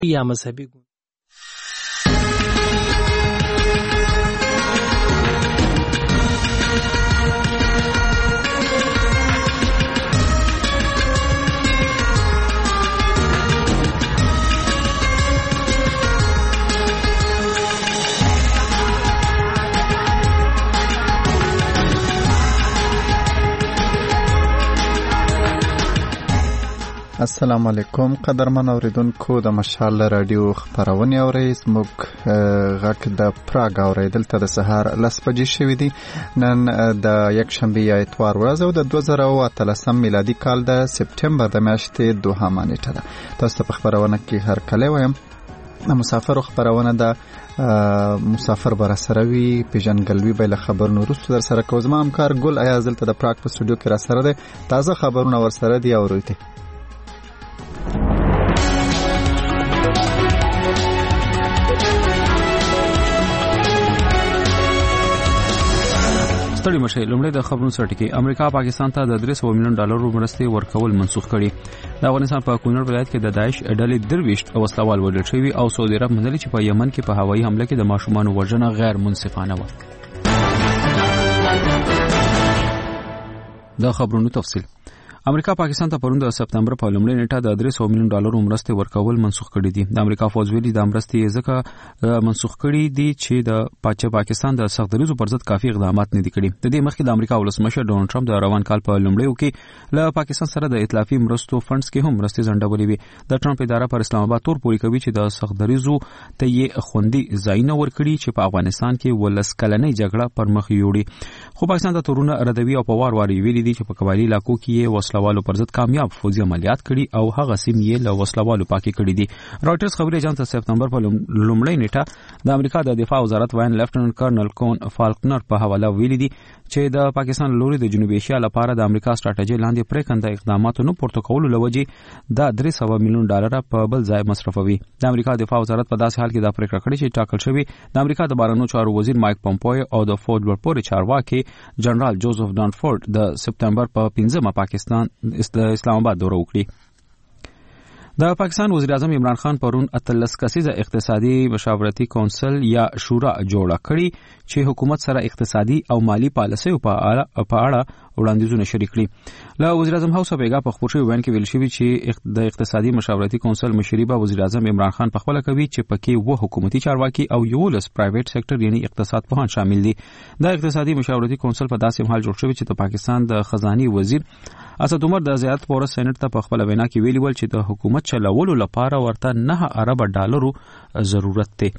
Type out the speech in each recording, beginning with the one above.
یا مذهبي السلام علیکم قدرمن اوریدونکو د مشال رادیو خبرونه اورئ زموږ غږ د پراګ اورئ دلته د سهار 10 بجې شوې دي نن د یک شنبه یا اتوار ورځ او د 2013 میلادي کال د سپټمبر د میاشتې 2 نیټه ده. تاسو په خبرونه کې هر کله وایم مسافر خبرونه ده مسافر بر سره وی پیژنګلوي به له خبرونو وروسته در سره کوم همکار ګل ایاز دلته د پراګ په سټوډیو کې را سره ده. تازه خبرونه ور سره دی اورئ. ستړي مشه لومړی د خبرونو سرټکی امریکا پاکستان ته د 300 میلیون ډالر مرستې ورکول منسوخ کړي. د افغانستان په کونړ ولایت کې د داعش ډلې درويشت او وسلوال وژل شوي او سعودي عرب منلي چې په یمن کې په هوایي حمله کې د ماشومان وژنه غیر منصفانه و. د خبرونو تفصیل امریکا پاکستان ته پروند د سپتمبر په لومړۍ نیټه د 300 میلیون ډالر مرستې ورکول منسوخ کړي دي. د امریکا فوج ویلي د مرستې ځکه منسوخ کړي دي چې د پاکستان د سختدریزو پر ضد کافي اقدامات نه دي کړي. د دې مخکې د امریکا ولسمشر ډونالد ټرمپ د روان کال په لومړیو کې له پاکستان سره د ائتلافي مرستو فندز کې هم مرستې ځنډولې وي. د ټرمپ اداره پر اسلام آباد تور پوري کوي چې د سختدریزو ته یې خوندي ځایونه ورکړي چې په افغانستان کې ولس کلنۍ جګړه پر مخ یوړي. خو پاکستان ته تورونه ردوي او په وار ویلي دي چې په قبایلی علاقو کې یې وسلوالو پر ضد کامیاب فوجي عملیات کړي او هغه سیمې یې له وسلوالو پاکي کړي دي. رايټرز خبري اژانس سپتمبر په لومړۍ نیټه د امریکا د دفاع وزارت وایي لیفټننټ کرنل کون فالکنر په حواله ویلي دي چې د پاکستان لوري د جنوبي ایشیا لپاره د امریکا ستراتیژي لاندې پریکنده اقداماتو نه پورته کولو لوجې د 300 میلیون ډالر په بل ځای مصرفوي. د امریکا دفاع وزارت په داسې حال کې د پریکړه کړې چې ټاکل شوی د امریکا د بهرنیو چارو وزیر مایک پومپیو او د فوج ورپورې چارواکي جنرال جوزف ډانفورد د سپتمبر په 15 پاکستان د اسلام آباد دوره وکړي. د پاکستان وزیر اعظم عمران خان پرون 13 کسیزه اقتصادي مشاورتي کونسل یا شورا جوړه کړي چې حکومت سره اقتصادي او مالی پالیسیو په اړه وړاندیزونه شریک کړي. له وزیر اعظم هاوس بیګا په خبرو وین کې ویل شوی چې د اقتصادي مشاورتي کونسل مشري به وزیر اعظم عمران خان په خپل کوي چې پکې و حکومتي چارواکي او یولس پرایویټ سېکټر یعنی اقتصاد پوهان شامل دي. د اقتصادي مشاورتي کونسل په داسې حال جوړ شوی چې د پاکستان د خزاني وزیر اسد عمر د زیارت پور سېنات ته په خپل وینا کې ویلي ول چې د حکومت چلولو لپاره ورته 9 ارب ډالرو ضرورت دی.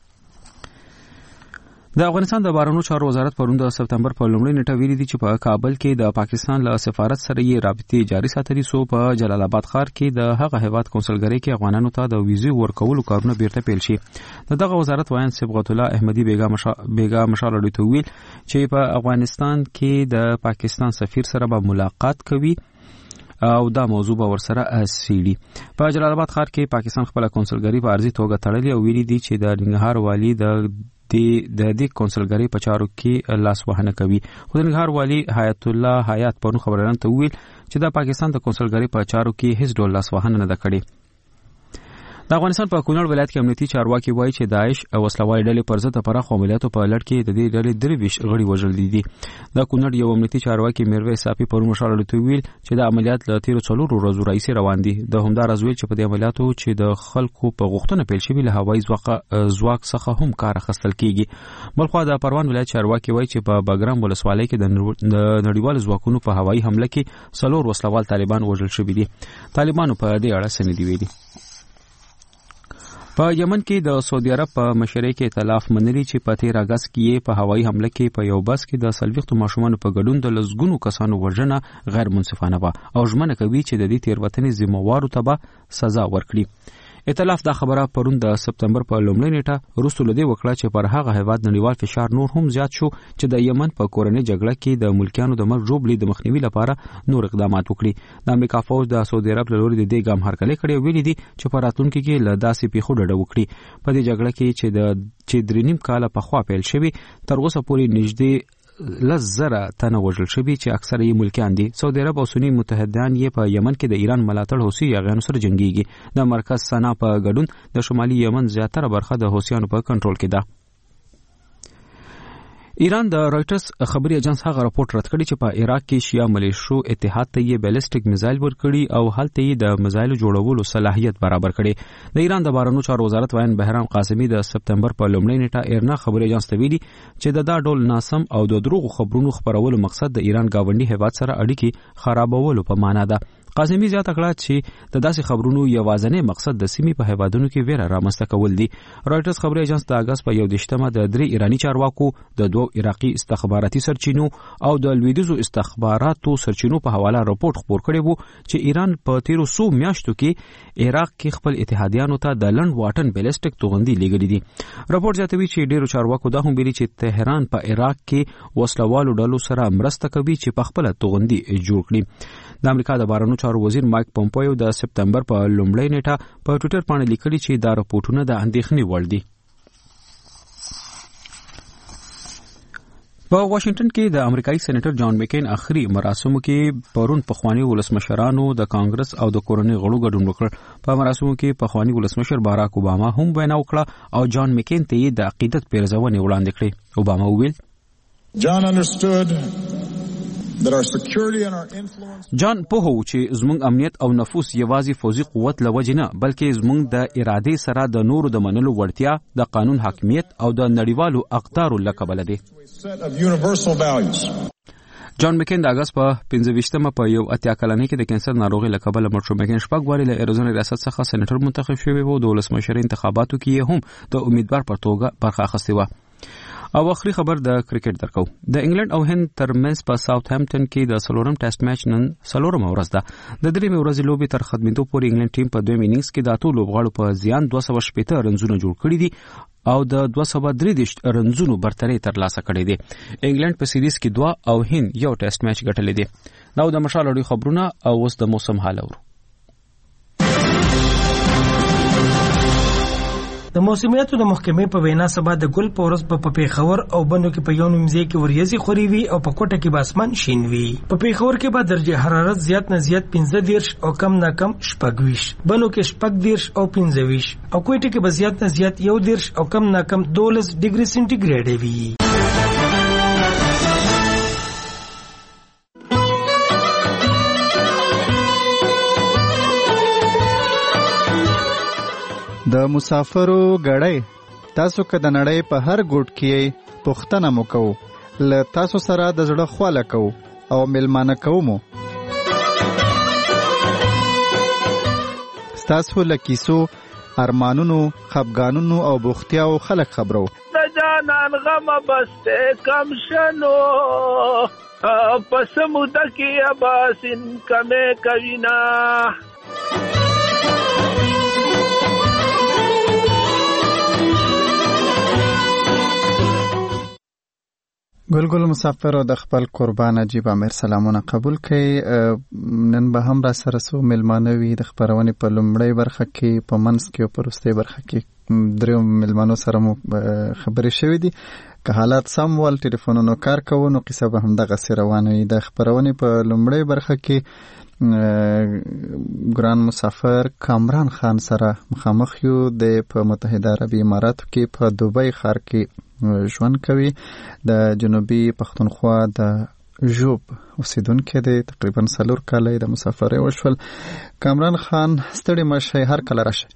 د افغانستان د بهرنیو چارو وزارت پرون د سپتمبر په لومړۍ نیټه ویلي دي چې په کابل کې د پاکستان له سفارت سره یې رابطې جاري ساتلي سو په جلال آباد ښار کې د هغه هیواد کونسلګری کې افغانانو ته د ویزې ورکولو کارونه بیرته پیل شي. دغه وزارت وایي صبغت الله احمدی بیګا مشال اډیټو ویل چې په افغانستان کې د پاکستان سفیر سره به ملاقات کوي او دا موضوع به ورسره سیړي. په جلال آباد ښار کې پاکستان خپل کونسلګری په ارزي توګه تړلې او ویلي دي چې د ننګرهار والی د دې کونسلګری په چارو کې لاس وهنه کوي. خو د ننګرهار والی حیات الله حیات پرون خبرونه ته ویل چې د پاکستان د کونسلګری په چارو کې هیڅ ډول لاس وهنه نه ده کړې. د افغانستان په کونړ ولایت کې امنیتي چارواکي وایي چې داعش او وسلوال ډلې پر ضد پراخ عملیاتو په لړ کې د دې ډلې درويش غړي وژل دي. د کونړ یو امنیتي چارواکي میرویس صافي پرون مشال لته ویل چې د عملیات له 13 ورځو راځي روان دي. د همدار ازویل چې په دې عملیاتو چې د خلکو په غوښتنه پیل شوی له هوایي ځواک څخه هم کار اخیستل کیږي. بلخو د پروان ولایت چارواکي وایي چې په بګرام ولسوالۍ کې د نړیوال ځواکونو په هوایي حمله کې 4 وسلوال طالبان وژل شوي دي. طالبانو په دې اړه څه نه دی ویلي. په یمن کې د سعودي عرب په مشرۍ کې ائتلاف منلي چې په 13 اگست کې په هوایي حمله کې په یو بس کې د سلويختو ماشومان په ګډون د لزګونو کسانو وژنه غیر منصفانه و او ژمنه کوي چې د دې تیروتنې ذمہوارو ته به سزا ورکړي. ائتلاف دا خبره پرون د سپتمبر په لومړۍ نیټه وروسته لدی وکړه چې پر هغه هیواد نړیوال فشار نور هم زیات شو چې د یمن په کورنۍ جګړه کې د ملکیانو د مرګ جوړې د مخنیوي لپاره نور اقدامات وکړي. د امریکا فوج د سعودي عرب له لوري د دې ګام هرکلی کړی ویلي دي چې په راتلونکي کې له داسې پیښو ډډه وکړي. په دې جګړه کې چې 3.5 کال په خوا پیل شوی تر اوسه پورې نږدې 10,000 تنه وژل شوي چې اکثره یې ملکیان دي. سعودي عرب او سنی متحدان یې په یمن کې د ایران ملاتړ حوثي یاغیانو سره جنگيږي. د مرکز سنا په ګډون د شمالي یمن زیاتره برخه د حوثیانو په کنټرول کې ده. ایران د رایټرز خبري اژانس هغه راپورټ رد کړی چې په عراق کې شیا ملیشو اتحاد ته یې بیلسټیک میزایل ورکړي او هلته یې د میزایل جوړولو صلاحیت برابر کړي. د ایران د بهرنیو چارو وزارت وایي بهرام قاسمی د سپتمبر په لومړۍ نیټه ایرنا خبري اژانس ته ویلي چې د دا ډول ناسم او د دروغ خبرونو خبرولو مقصد د ایران گاونډي هیواد سره اړیکې خرابولو په معنا ده. قاسمی زیاته کړه چې د داسې خبرونو یوازینی مقصد د سیمې په هیوادونو کې ویره رامنځته کول دي. رایټرز خبري اژانس د اگست په 21مه د 3 ایرانی چارواکو د 2 عراقي استخباراتي سرچینو او د لویدیزو استخباراتو سرچینو په حواله راپورټ خپور کړی وو چې ایران په 1300 میاشتو کې عراق کې خپل اتحادیانو ته د لند واټن بیلسټیک توغندي لګړي دي. راپورټ زیاتوي چې ډیرو چارواکو دا هم ویلي چې تهران په عراق کې وسلوالو ډلو سره مرسته کوي چې په خپل توغندي جوړ کړي. د امریکا د بهرنیو چارو وزیر مایک پومپیو د سپتمبر په لومړۍ نیټه په ټوئیټر باندې لیکلي چې دا راپورټونه د اندېښنې وړ دي. په واشنگټن کې د امریکایي سېنیټر جان مکین اخري مراسمو کې پرون پخوانی ولسمشرانو د کانګرس او د کورنۍ غړو ګډون وکړ. په مراسمو کې پخوانی ولسمشر باراک اوباما هم وینا وکړه او جان مکین ته یې د عقیدت پیرزونې وړاندې کړې. اوباما وویل جان په هو چې زموږ امنیت او نفوذ یوازې فوزي قوت لوجې نه بلکې زموږ د ارادې سره د نورو د منلو وړتیا، د قانون حاکمیت او د نړیوالو اقدارو له کبله دی. جان مکین د اگست په 25مه په یو 80 کلنۍ کې د کینسر ناروغي له کبله مړ شو. مکین شپږ واري له ایریزونا ریاست څخه سېنیټر منتخب شوی و. د ولسمشر انتخاباتو کې یې هم د امیدوار په توګه برخه اخیستې و. او اخري خبر د کرکټ درکو. د انګلند او هند ترمنځ په ساوث هامپټن کې د سلورم ټیسټ میچ نن سلورم ورځ ده. د درېمې ورځې لوبې تر ختمېدو پورې انګلند ټیم په دویم انینګز کې د اتو لوبغاړو په زیان 216 رنزونه جوړ کړي دي او د 233 رنزونو برتري ترلاسه کړې دي. انګلند په سیریز کې 2 او هند یو ټیسټ میچ ګټلې دي. نو د مشال اړوي خبرونه او اوس د موسم حال اورو. د موسمیاتو د محکمې په وینا سبا د ګل په ورځ په پیښور او بندو کې په یو نیمځای کې وریځي خوري وي او په کوټه کې به اسمان شین وي. په پیښور کې به درجه حرارت زیات نه زیات 15 او کم نه کم 26، بندو کې 14 او 15 او کوټه کې به زیات نه زیات 11 او کم نه کم 12 ډیګري سنټیګریډ وي. د مسافرو غړی تاسو که د نړۍ په هر ګوټ کې پوښتنه مو کوو، له تاسو سره د زړه خواله کوو او میلمانه کوو مو. ستاسو له کیسو، ارمانونو، خفګانونو او بوختیاو خلک خبرو. د جانان غم بسته کم شنو پس موده کې اباسین کمه کوینا. ګلګل مسافر او د خپل قربان عجیب امیر سلامونه قبول کړئ. نن به هم را سره سو میلمانه وي. د خبرونې په لومړۍ برخه کې، په منځ کې او په وروستۍ برخه کې درېو میلمانو سره مو خبرې شوې دي. که حالات سم ول ټلیفونونو کار کوو نو قصه به هم دغسې روانه وي. د خبرونې په لومړۍ برخه کې ګران مسافر کامران خان سره مخامخ یو. د په متحده عربي اماراتو کې په دوبۍ ښار کې ژوند کوي. د جنوبي پښتونخوا د ژوب اوسیدونکی دی. تقریبا 4 کاله د مسافرۍ وشول. کامران خان ستړي مشئ، هر کله راشئ.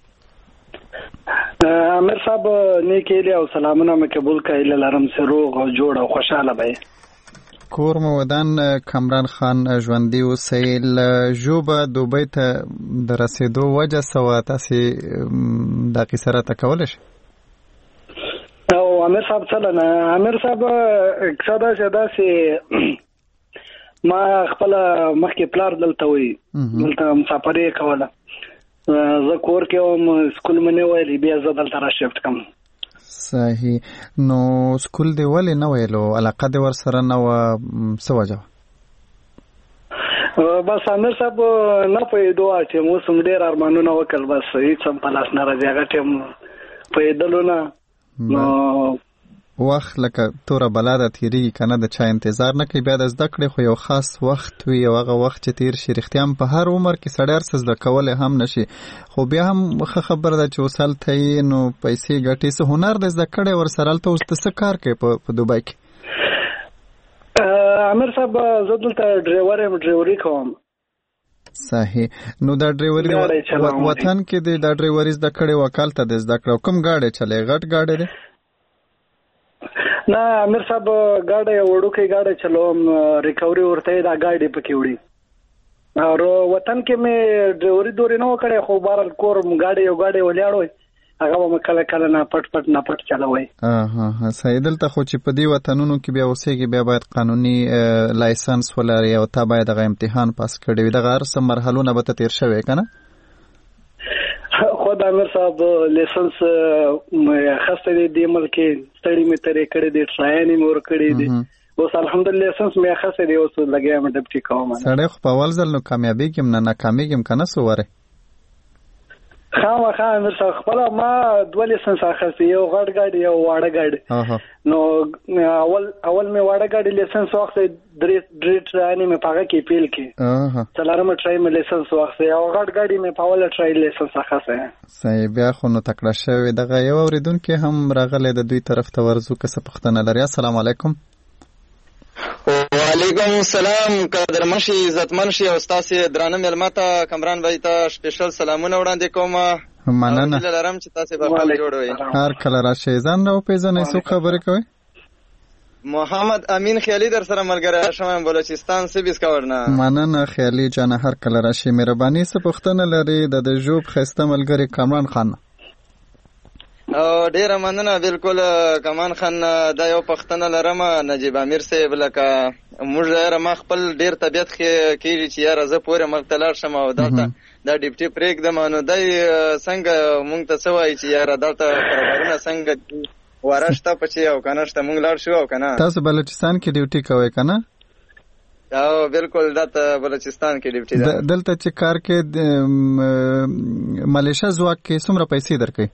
امیر صاحب نیک ایلی او سلامونه مې قبول کړئ. لرم چې روغ او جوړ او خوشاله به کور مو ودان. کامران خان ژوندي اوسئ. له ژوبه دوبۍ ته د رسېدو وجه څه وه؟ تاسې دا کیسه راته کولی شئ؟ او امیر صاحب څلنه امیر صاحب اقتصاد داسې ما خپل مخکې پلار دلته وي، دلته مسافرۍ کوله. زه کور کې وم، سکول مې نه ویلی، بیا زه دلته را شفت کم. صحیح. نو سکول دی ولې نه ویلو؟ علاقه دی ورسره نه وه؟ څه وجه وه؟ بس امیر صاحب نه پوهېدو چې اوس هم ډېر ارمانونه وکړل، بس هېڅ هم په لاس نه راځي. هغه ټایم پوهېدلو نه، نو وخت لکه توره بلاده تیریږي کنه د چا انتظار نه کوي بیا د زده کړې خو یو خاص وخت وي او هغه وخت چې تیر شي رښتیا هم په هر عمر کې سړی هر څه زده کولی هم نشي خو بیا هم ښه خبره ده چې اوس هلته یې نو پیسې ګټې څه هنر د زده کړی ورسره هلته اوس ته څه کار کوي په دوبۍ کې امیر صاحب زه دلته ډرایوري کوم صحیح نو دا ډرایوري وطن کې دا ډرایوري زده کړې وکال ته د زده کړو کوم گاډي چلے غټ گاډي دی نه امیر صاحب گاډي وړوکې گاډي چلوم ریکوري ورته دا گاډي پکې وړي او وطن کې مې ډرایوري دورې نه وکړې خو بهرال کور گاډي یو گاډي ولاړوي هغه به کله کله نه پټ چلوي صحیح دلته خو چې په دې وطنونو کې بیا اوسېږي بیا باید قانوني لایسنس ولري او تا باید هغه امتحان پاس کړی وي دغه هر څه مرحلونه به ته تیر شوی که نه خو د امیر صاحب لایسنس اخیستی دی دې ملک کې ستړي مې ترې کړی دی ټراینې مې ورکړی دی اوس الحمدلله لایسنس مې اخیستی دی اوس لګیا یم ډپټي کوم سړی خو په اول ځل نو کامیابېږي نه ناکامېږي که نه څه وری خامخا امیر صاحب خپل ما دوه لیسنس اخیستی یو غټ ګاډي یو واړه ګاډي نو اول مې واړه ګاډي لیسنس واخیستی درې ټراینې مې په هغه کې پیل کې څلورمه ټرای مې لیسنس واخیستی او غټ ګاډي مې په اوله ټرای لیسنس اخیستی صحیح بیا خو نو تکړه شوی دغه یو اورېدونکی هم راغلی د دوی طرف ته ورځو که څه پوښتنه لري السلام علیکم وعلیکم السلام قدرمن شي عزتمن شي او ستاسو درانه مېلمه ته کمران بھائی ته سپیشل سلامونه وړاندې کوم مننه لرم چې تاسو به خپل جوړوي هر کله راشي ځان راو پیژنې څو خبرې کوي محمد امین خیالي در سره ملګری شوم بلوچستان سبیس کورنه مننه خیالي جان هر کله راشي مهرباني څه پوښتنه لري د جوب خسته ملګری کمران خان ډیره مننه بالکل کمان خان دا یو پښتنه لرم نجیب امیر صاحب لکه موږ ما خپل ډیر طبيعت کېږي چې یاره زه پورې مختلار شم او دلته دا ډیپټي پرېږدم نو دای څنګه مونږ ته څه وایي چې یاره دلته کاروبارونه څنګه ورشته پچې او که نشته مونږ لاړ شو او که نه تاسو بلوچستان کې ډیوټي کوئ که نه او بالکل دلته بلوچستان کې ډیوټي ده دلته چې کار کې ملیشه ځواک کې څومره پیسې درکوي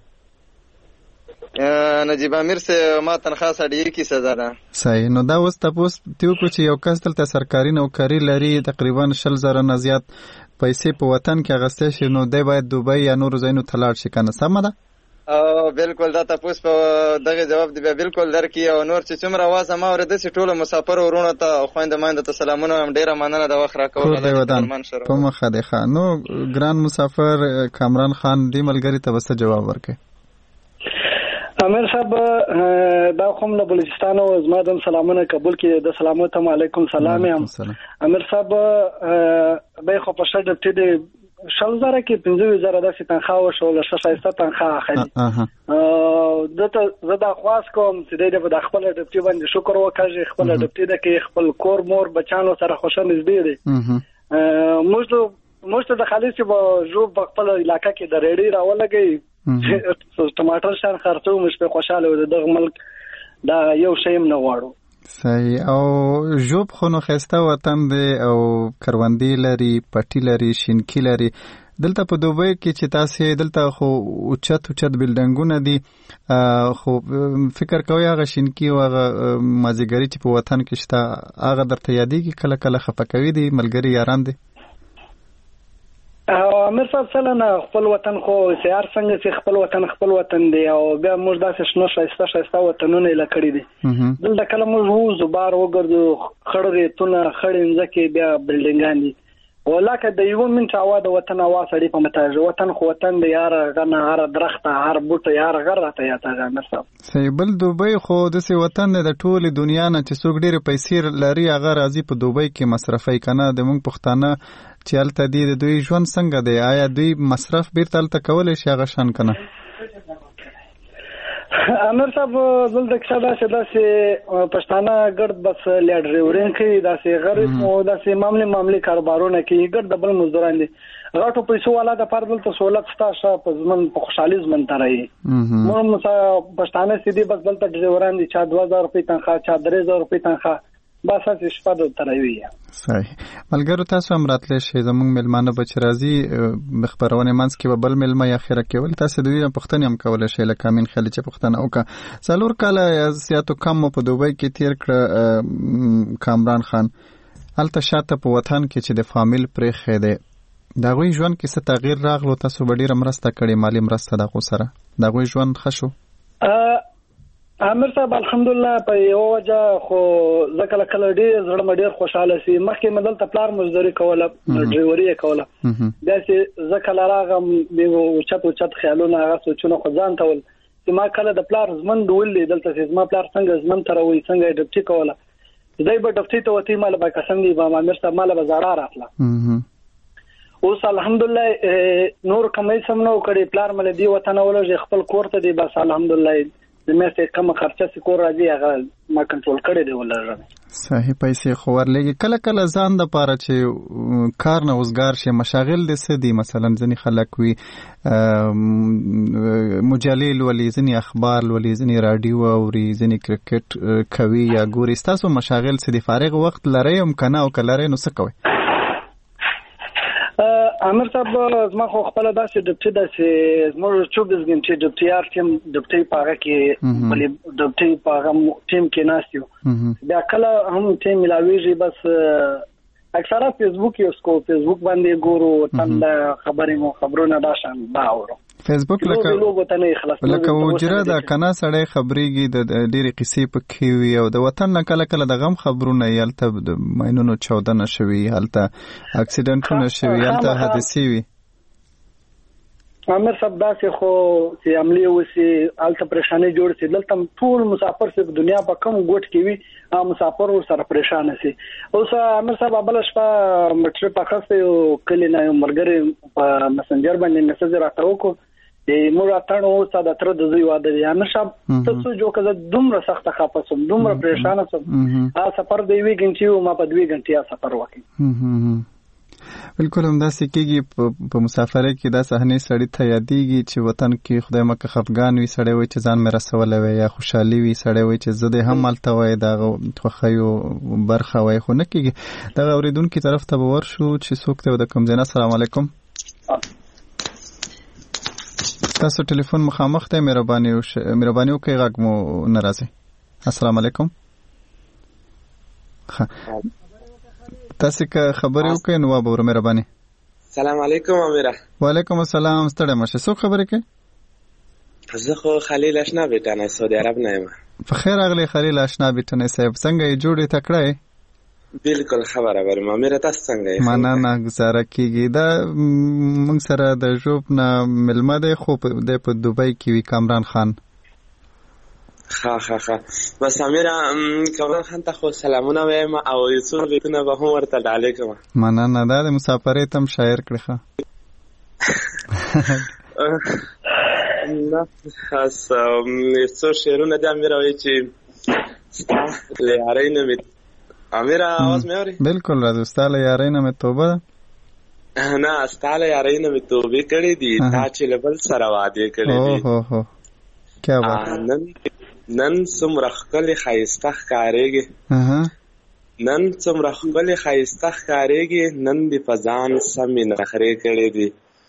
نجیب امیر سے ما تنخواه 1.5% ده صحیح نو دا اوس تاسو ته کو چې یو کس دلته سرکاري نوکری لري تقریبا 60,000 نه زیات پیسې په وطن کې اغسته شي نو دی باید دوبۍ یا نور ځایونو ته لاړ شي کنه سم ده بالکل دا تاسو په دغه جواب دی بالکل درکې او نور چې څومره واسه ما ورته چې ټول مسافر ورونه ته خويند مانده ته سلامونه هم ډیره مننه د وخت راکول په مخه ده نو ګران مسافر کامران خان دی ملګری ته وسه جواب ورکړي امیر صاحب دا کوم له بلوچستان او زما د سلامونه قبول کړي د سلامات علیکم سلام یم امیر صاحب به خو په شړ ډپټي دی 60,000 کې 15,000 د تنخواه وشو له 600 تنخواه اخلي دته زدا خواص کوم چې د خپل ډپټي باندې شکر وکړي خپل ډپټي د کې خپل کور مور بچانو سره خوشاله نږدې دي موږ ته د خالص په جو په خپل علاقې کې د ریډي راولګي ټماټر شان خرڅو مش په خوشاله و دغه ملک دا یو شیم نه واړو صحیح او جوب خونو خسته وطن دی او کروندې لري پټی لري شینکی لري دلته په دوبۍ کې چې تاسو دلته خو اوچت بلډنګونه دي خو فکر کوي هغه شینکی او هغه مازیګری چې په وطن کې شته هغه درته یادېږي کله کله خپکوي دي ملګری یاران دي امیر صاحب سلام خپل وطن خو سیار څنګه چې خپل وطن دی او بیا موږ داسې شنو شایسته وطنونه لکړي دي دلته کله موږ وو زبار وګرځو خړې تونه خړې ځکه بیا بلډینګان دي ولکه د یو من چاوا د وطن اواز اړې په متاج وطن خو وطن دی یار غنه هر درخته هر بوټه یار غره ته یاته امیر صاحب صحیح بل دوبۍ خو د سی وطن د ټوله دنیا نه چې څوک ډېر پیسې لري هغه راځي په دوبۍ کې مصرفي کنه د موږ پښتانه چې الته دی دوی ژوند څنګه دی آیا دوی مصرف بیرته الته کولای شي هغه شان کنه امیر صاحب دلته کې داسې پښتانه ګرد بس لیډر ورنکي داسې غریب او داسې معاملې کاروبارونه کوي ګرد بل مزدوران دي غاټو پیسو والا د پر دلته سہولت ستاسو په ځمن په خوشحالي ځمن ترای مو پښتانه سیدي بس دلته ډرایوران دي چا 2000 روپۍ تنخواه چا 3000 روپۍ تنخواه بس اسې شپه د ترای صحیح. ملګرو تاسو هم راتلی شئ، زموږ مېلمانه به چې راځي خپرونې منځ کې به بل مېلمه یا خیره کول، تاسو د دوی نه پوښتنې هم کولی شئ. لکه امین خیلي چې پوښتنه وکړه 4 کاله یا زیاتو کم مو په دوبۍ کې تیر کړه کامران خان، هلته شاته په وطن کې چې د فامیل پرېښی دی، د هغوی ژوند کې څه تغییر راغلو؟ تاسو به ډېره مرسته کړې، مالي مرسته د هغو سره، د هغوی ژوند ښه شو؟ امیر صاحب الحمدلله په یو وجه خو زه کله کله ډېر زړه مې ډېر خوشحاله سي. مخکې مې دلته پلار مزدوري کوله، ډرایوري یې کوله، داسې زه کله راغم اوچت خیالونه هغه سوچونه خو ځان ته ول چې ما کله د پلار زمن ولې دلته چې زما پلار څنګه زمن ته راوي، څنګه یې ډپټي کوله، دی به ډپټي ته وتی ماله به قسم دی به امیر صاحب ماله به زړه راتله. اوس الحمدلله نور کمې سم نو کړي، پلار مله دی وطن ولږ خپل کور ته دی، بس الحمدلله د مېسته کوم خرچه چې کور راځي هغه ما کنټرول کړی دی ولر. صحیح. پیسې خو ورلېږي کله کله ځان د پاره چې کار نه وزګار شي، مشاغل دې څه دي؟ مثلا ځینې خلک وي مجلې لولي، ځینې اخبار لولي، ځینې راډیو اوري، ځینې کرکټ کوي یا ګوري. ستاسو مشاغل څه دي؟ فارغ وخت لرئ هم که نه، او که لرئ نو څه کوئ؟ امیر صاحب زما خو خپل داسې ډپټي داسې زموږ 24 غنټې ډپټي آر ټیم ډپټي پاغه کې بلې ډپټي پاغه ټیم کې ناست یو، بیا کله هم ټیم ملاویږي، بس اکثره فیسبوک یو سکو فیسبوک باندې ګورو، تند خبرونه داشان باورو فیسبوک لکه وجره دا کنا سړی خبرېږي د ډېرې قصې پکې وي، او د وطن نه کله کله د غم خبرونه یې، هلته د ماینونو چاودنه شوي، هلته اکسیډنټونه شوي، هلته حادثې وي. امیر صاحب داسې خو چې عملي وسي هلته پریشانۍ جوړ سي، دلته ټول مسافر چې دنیا په کوم ګوټ کې وي مسافر ورسره پریشانه سي. اوس امیر صاحب بله شپه مټرپ اخیستی یو کلي نه یو ملګري په مسنجر باندې میسج راته وکړو، موږ اتڼ اوس د تر د زوی واده دی. امیر صاحب تاسو جو کزه دومره سخت خپه سم، دومره پریشانه سم، سفر دی 2 غنټې ما په 2 غنټې سفر وکړ. بالکل هم داسې کېږي په مسافرۍ کې، دا صحنې سړي ته یادېږي چې وطن کې خدای مکه خفګان وي، سړی وایي چې ځان مې رسولی وی، یا خوشحالي وي، سړی وایي چې زه دې هم هلته وای د هغه خوښیو برخه وای، خو نه کېږي. دغه اورېدونکي طرف ته به ورشو چې څوک دی او د کوم ځای نه. السلام علیکم. تاسو ټلیفون مخامخ دی، مهرباني وکړئ غږ مو نه راځي. السلام علیکم. تاسو که خبرې وکړئ نو وابه ورو مهرباني. سلام علیکم امیره. وعلیکم السلام. ستړی مشه. څوک خبرې کوي؟ زه خو خلیل اشنا بیٹانی سعودي عرب نه یم. په خیر راغلی خلیل اشنا بیٹانی صاحب، څنګه یې جوړې تکړه؟ بالکل خبره ورم امیره، تاسو څنګه یې؟ مننه، گزاره کیږي. دا موږ سره د ژوب نه ملمه دی، خو د په دوبۍ کې وي کامران خان. ها بس امیره کامران خان ته خو سلامونه وایم او یو څو بیتونه به هم ورته ډالې کوم. مننه. دا د مسافرۍ تم شاعر کړی ښه نه خاص څو شعرونه د امیره وایي چې ستا له یارۍ نه مې امیره آواز مې اوري؟ بالکل راځي. ستا له یارۍ نه مې توبه ده، نه ستا له یارۍ نه مې توبې کړې دي، تا چې له بل سره وعدې کړې دي. کیا بات. نن څومره ښکلې ښایسته ښکارېږي، نن څومره ښکلې ښایسته ښکارېږي، نن دې په ځان سمې نخرې کړې دي.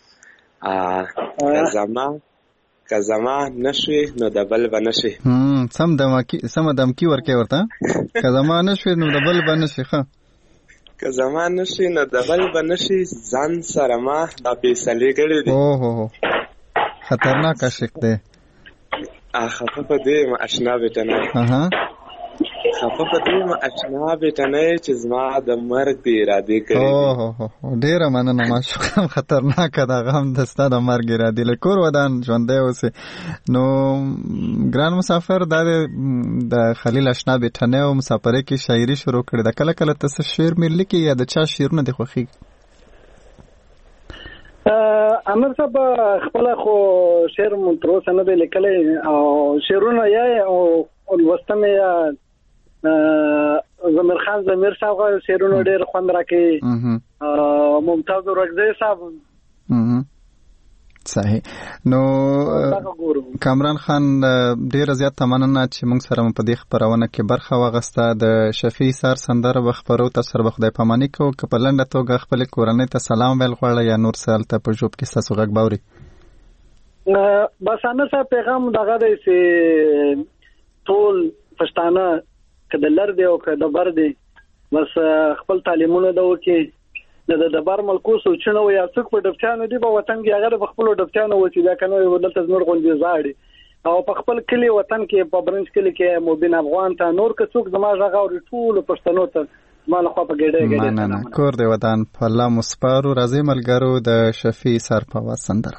که زما نشوې نو د بل به نشي. سمه دمکي ورکې ورته. که زما نشوې نو د بل به نشي. که زما نشي نو د بل به نشي، ځان سره ما دا فیصلې کړې دي. خطرناک عاشق دی. خفه په دې ما اشنا بیٹنی، خفه په دې ما اشنا بیٹنی چې زما د مرګ د ارادې کړې. ډېره مننه ماشوقه، خطرناکه ده غم د ستا د مرګ ارادې. له کور ودان ژوندی اوسې. نو ګران مسافر، دا د خلیل اشنا بیٹنی او مسافرۍ کې شاعري شروع کړې ده. کله کله ته څه شعر مې لیکې یا د چا شعرونه دې خوښېږي؟ امیر صاحب خپل خو شعر مو تر اوسه نه دی لیکلی، او شعرونه یا او لوسته مې یا زمیر خان زمیر صاحب شعرونه ډېر خوند راکوي، ممتاز ورکزی صاحب. صحیح. نو کامران خان ډیر زیات مننه چې موږ سره په دې خبرونه کې برخه واغسته. د شفیع سار سندره به خبرو تر سره خدای پاماني کو که په لنډه توګه خپل کورنۍ ته سلام ویل غواړي یا نور څه ته په جوب کې تاسو غږ باوري. بس انا صاحب پیغام دغه دی چې ټول پښتانه کده لر دی او کده بر دی بس خپل تعلیمونه د وکي د بار ملکو سوچنه و یا څوک په ډبچانو دی په وطن کې هغه په خپل ډبچانو و چې دا کنه ودلته نور غونډې زاړي او په خپل کلی وطن کې په برنس کلی کې مبین افغان ته نور که څوک زما ژغه او ټول پښتنو ته مال خو په ګډه مننه. کور دی وطن په الله مسپارو راځي ملګرو د شفیع سار په وسندره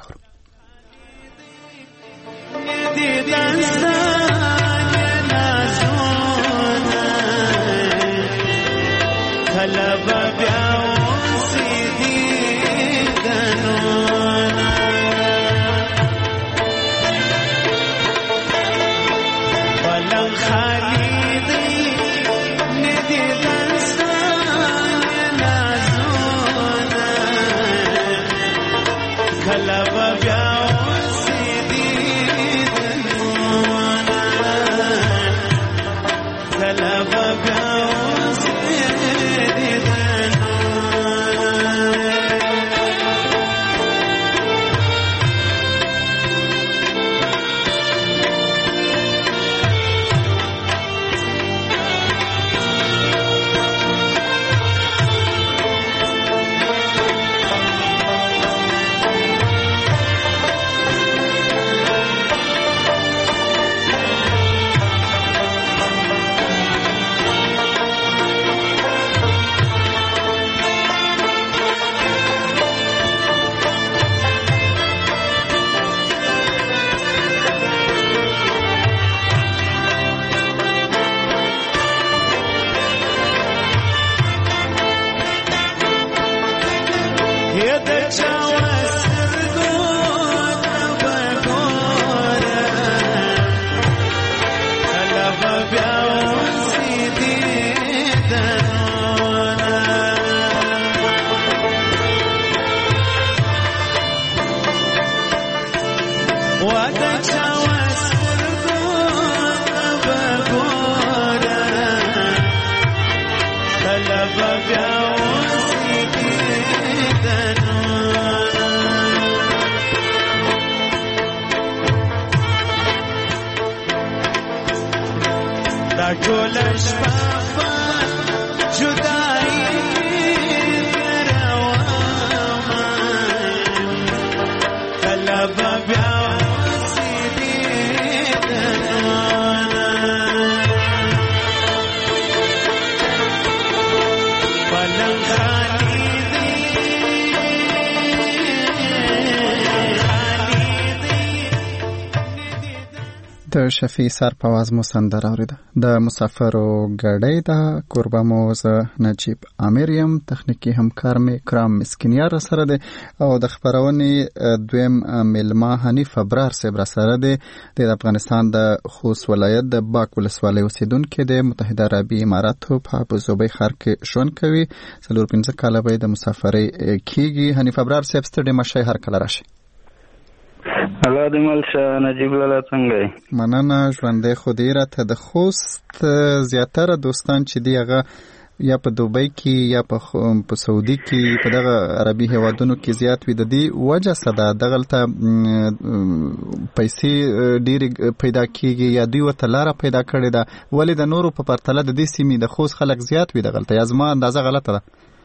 د شفیع سار په आवाज مو سندره اوریده. د مسافرو غړې دا قربا موز نجیب امریم تخنیکی همکار می کرام مسکینیار سره ده او د خبرونې دویم ملما حنیف ابرار سره سره ده. د افغانستان د خوست ولایت د باک ولسوالۍ اوسیدونکو د متحده عربی اماراتو په ابوظبي ښار کې ژوند کوي. 15 کاله به د مسافرۍ کیږي. حنیف ابرار صاحب ستړي مشه هر کله راشي. الله دې ملشه نجیب لاله څنګه مننه ژوندې خو دې راته د خوست زیاتره دوستان چې دی هغه یا په دوبۍ کې یا په سعودي کې په دغه عربي هیوادونو کې زیات وي. د دې وجه څه ده؟ دغلته پیسې ډېرې پیدا کېږي یا دوی ورته لاره پیدا کړې ده؟ ولې د نورو په پرتله د دې سیمې د خوست خلک زیات وي دغلته؟ یا زما اندازه غلطه ده؟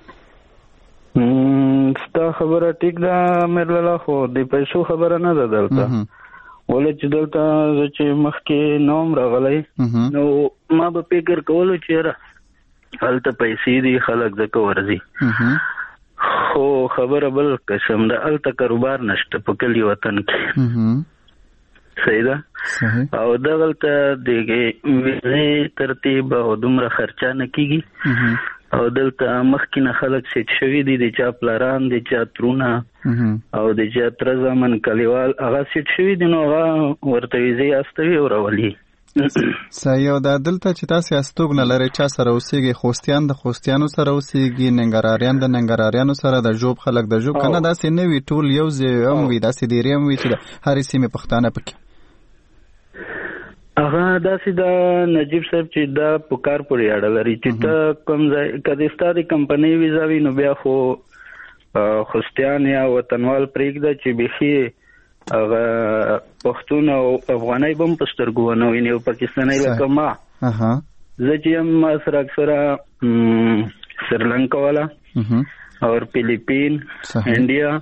ستا خبره ټیک ده مرلاله، خو د پیسو خبره نه ده دلته. ولې چې دلته زه چې مخکې نوم راغلی نو ما به فکر کولو چې هلته پیسې دي خلک ځکه ورځي، خو خبره بل قسم ده. هلته کاروبار نشته په کلي وطن کې، صحیح ده. او دغلته د ویزې ترتیب او دومره خرچه نه کېږي. او دلته مخکې نه خلک سیټ شوي دي، د چا پلاران، د چا ترونه او د چا تره زامن کلیوال هغه سیټ شوي دي، نو هغه ورته ویزې استوي او راولي. صحیح. او دا دلته چې تاسې استوګنه لرئ چا سره اوسېږئ؟ خوستیان د خوستیانو سره اوسېږي، ننګراریان د ننګراریانو سره، د ژوب خلک د ژوب، که نه داسې نه وي ټول یو ځای هم وي، داسې ډېرې هم وي چې د هرې سیمې پښتانه پکې؟ هغه داسې د نجیب صاحب چې دا په کار پورې اړه لري چې ته کوم ځای کدی ستاسو کمپنۍ ویزا وي نو بیا خو خوستیان یا وطنوال پرېږده چې بخي هغه پښتون او افغاني بم په سترګو ونه ویني او پاکستاني لکه ما زه چې یم سره اکثره سریلانکا والا او فلیپین انډیا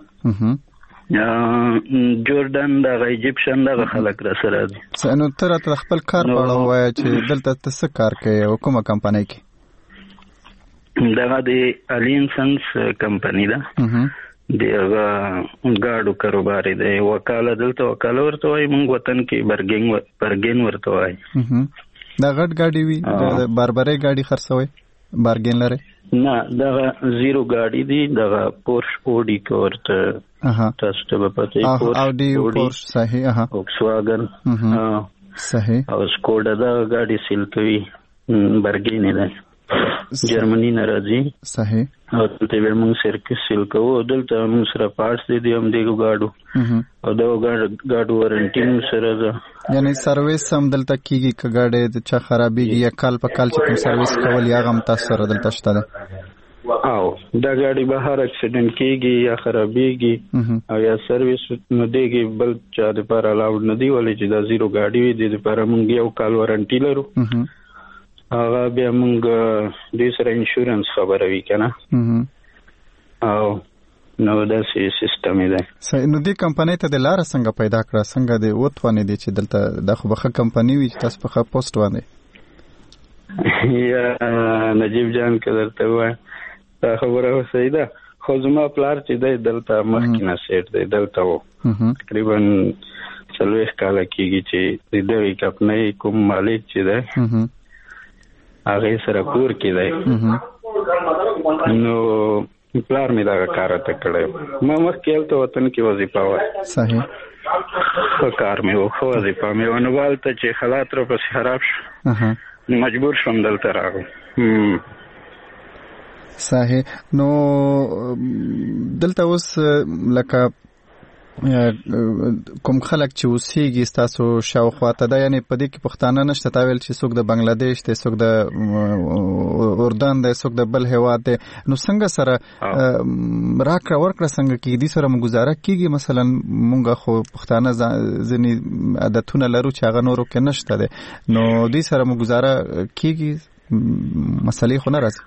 جوردن د ایجپشن د خلک را سره دي. نو تر ته خپل کار په اړه وایي چې دلته څه کار کوي او کومه کمپنۍ کې؟ دغه د الینسنس کمپنۍ ده د ګاډو کاروبار دی. وکاله دلته وکاله ورته وایي، موږ وطن کې برګین ورته وایي. دا غټ ګاډي وي د باربري ګاډي خرڅوي بارګین لري؟ نه دغه زیرو ګاډي دي، دغه پورش اوډي کوورته تاسو ته به پته اوډي پورش صحیح فولکسواګن صحیح او سکوډا دا ګاډي سیل کوي برګین ده جرمني نه راځي صحیح او دلته به موږ سرکس سیل کوو. دلته موږ سره پارټس دي هم دیګو ګاډو او دا ګاډو وارنټي موږ سره ده، یعنی سرویس هم دلته کیږي که ګاډي د چا خرابېږي یا کال په کال چې کوم سرویس کول یا هم تاسو سره دلته شته ده؟ او دا ګاډي بهر اکسیډنټ کیږي یا خرابېږي او یا سرویس نو دیږي بل چا د پر الاوډ نه دی ولې چې دا زیرو ګاډي وي د پر موږ یو کال وارنټي لرو. هغه بیا موږ د سره انشورنس خبروي کنه او نو دا سیستم دی. نو دې کمپنۍ ته د لار څنګه پیدا کړه؟ څنګه د وټوانې دي چې دلته د خو بخه کمپنۍ وي چې تاسو په خه پوسټ باندې یا نجیب جان کدرته وای دا خبره صحیح ده. خو زما پلار چې دی دلته مخکې نه سیټ دی دلته و تقریبا 40 کال کېږي چې د دې کمپنۍ کوم مالک چې دی هغه سره کور کې دی نو پلار می دا کار ته کړی. ما مخکې ته وطن کې وظیفه و صحیح خو کار می خو وظیفه می ونوال ته چې حالات را پس خراب شو مجبور شوم دلته راغلم. صحیح. نو دلته اوس لکه کوم خلک چې اوسېږي ستاسو شاوخوا ته ده، یعنی په دې کې پښتانه نشته؟ تا ویل چې څوک د بنګلاديش دی، څوک د اردن دی، څوک د بل هېواد دی. نو څنګه سره راکړه ورکړه څنګه کېږي؟ دې سره مو ګزاره کېږي؟ مثلا مونږ خو پښتانه ځینې عادتونه لرو چې هغه نورو کې نشته دی، نو دې سره مو ګزاره کېږي؟ مسلې خو نه راځي؟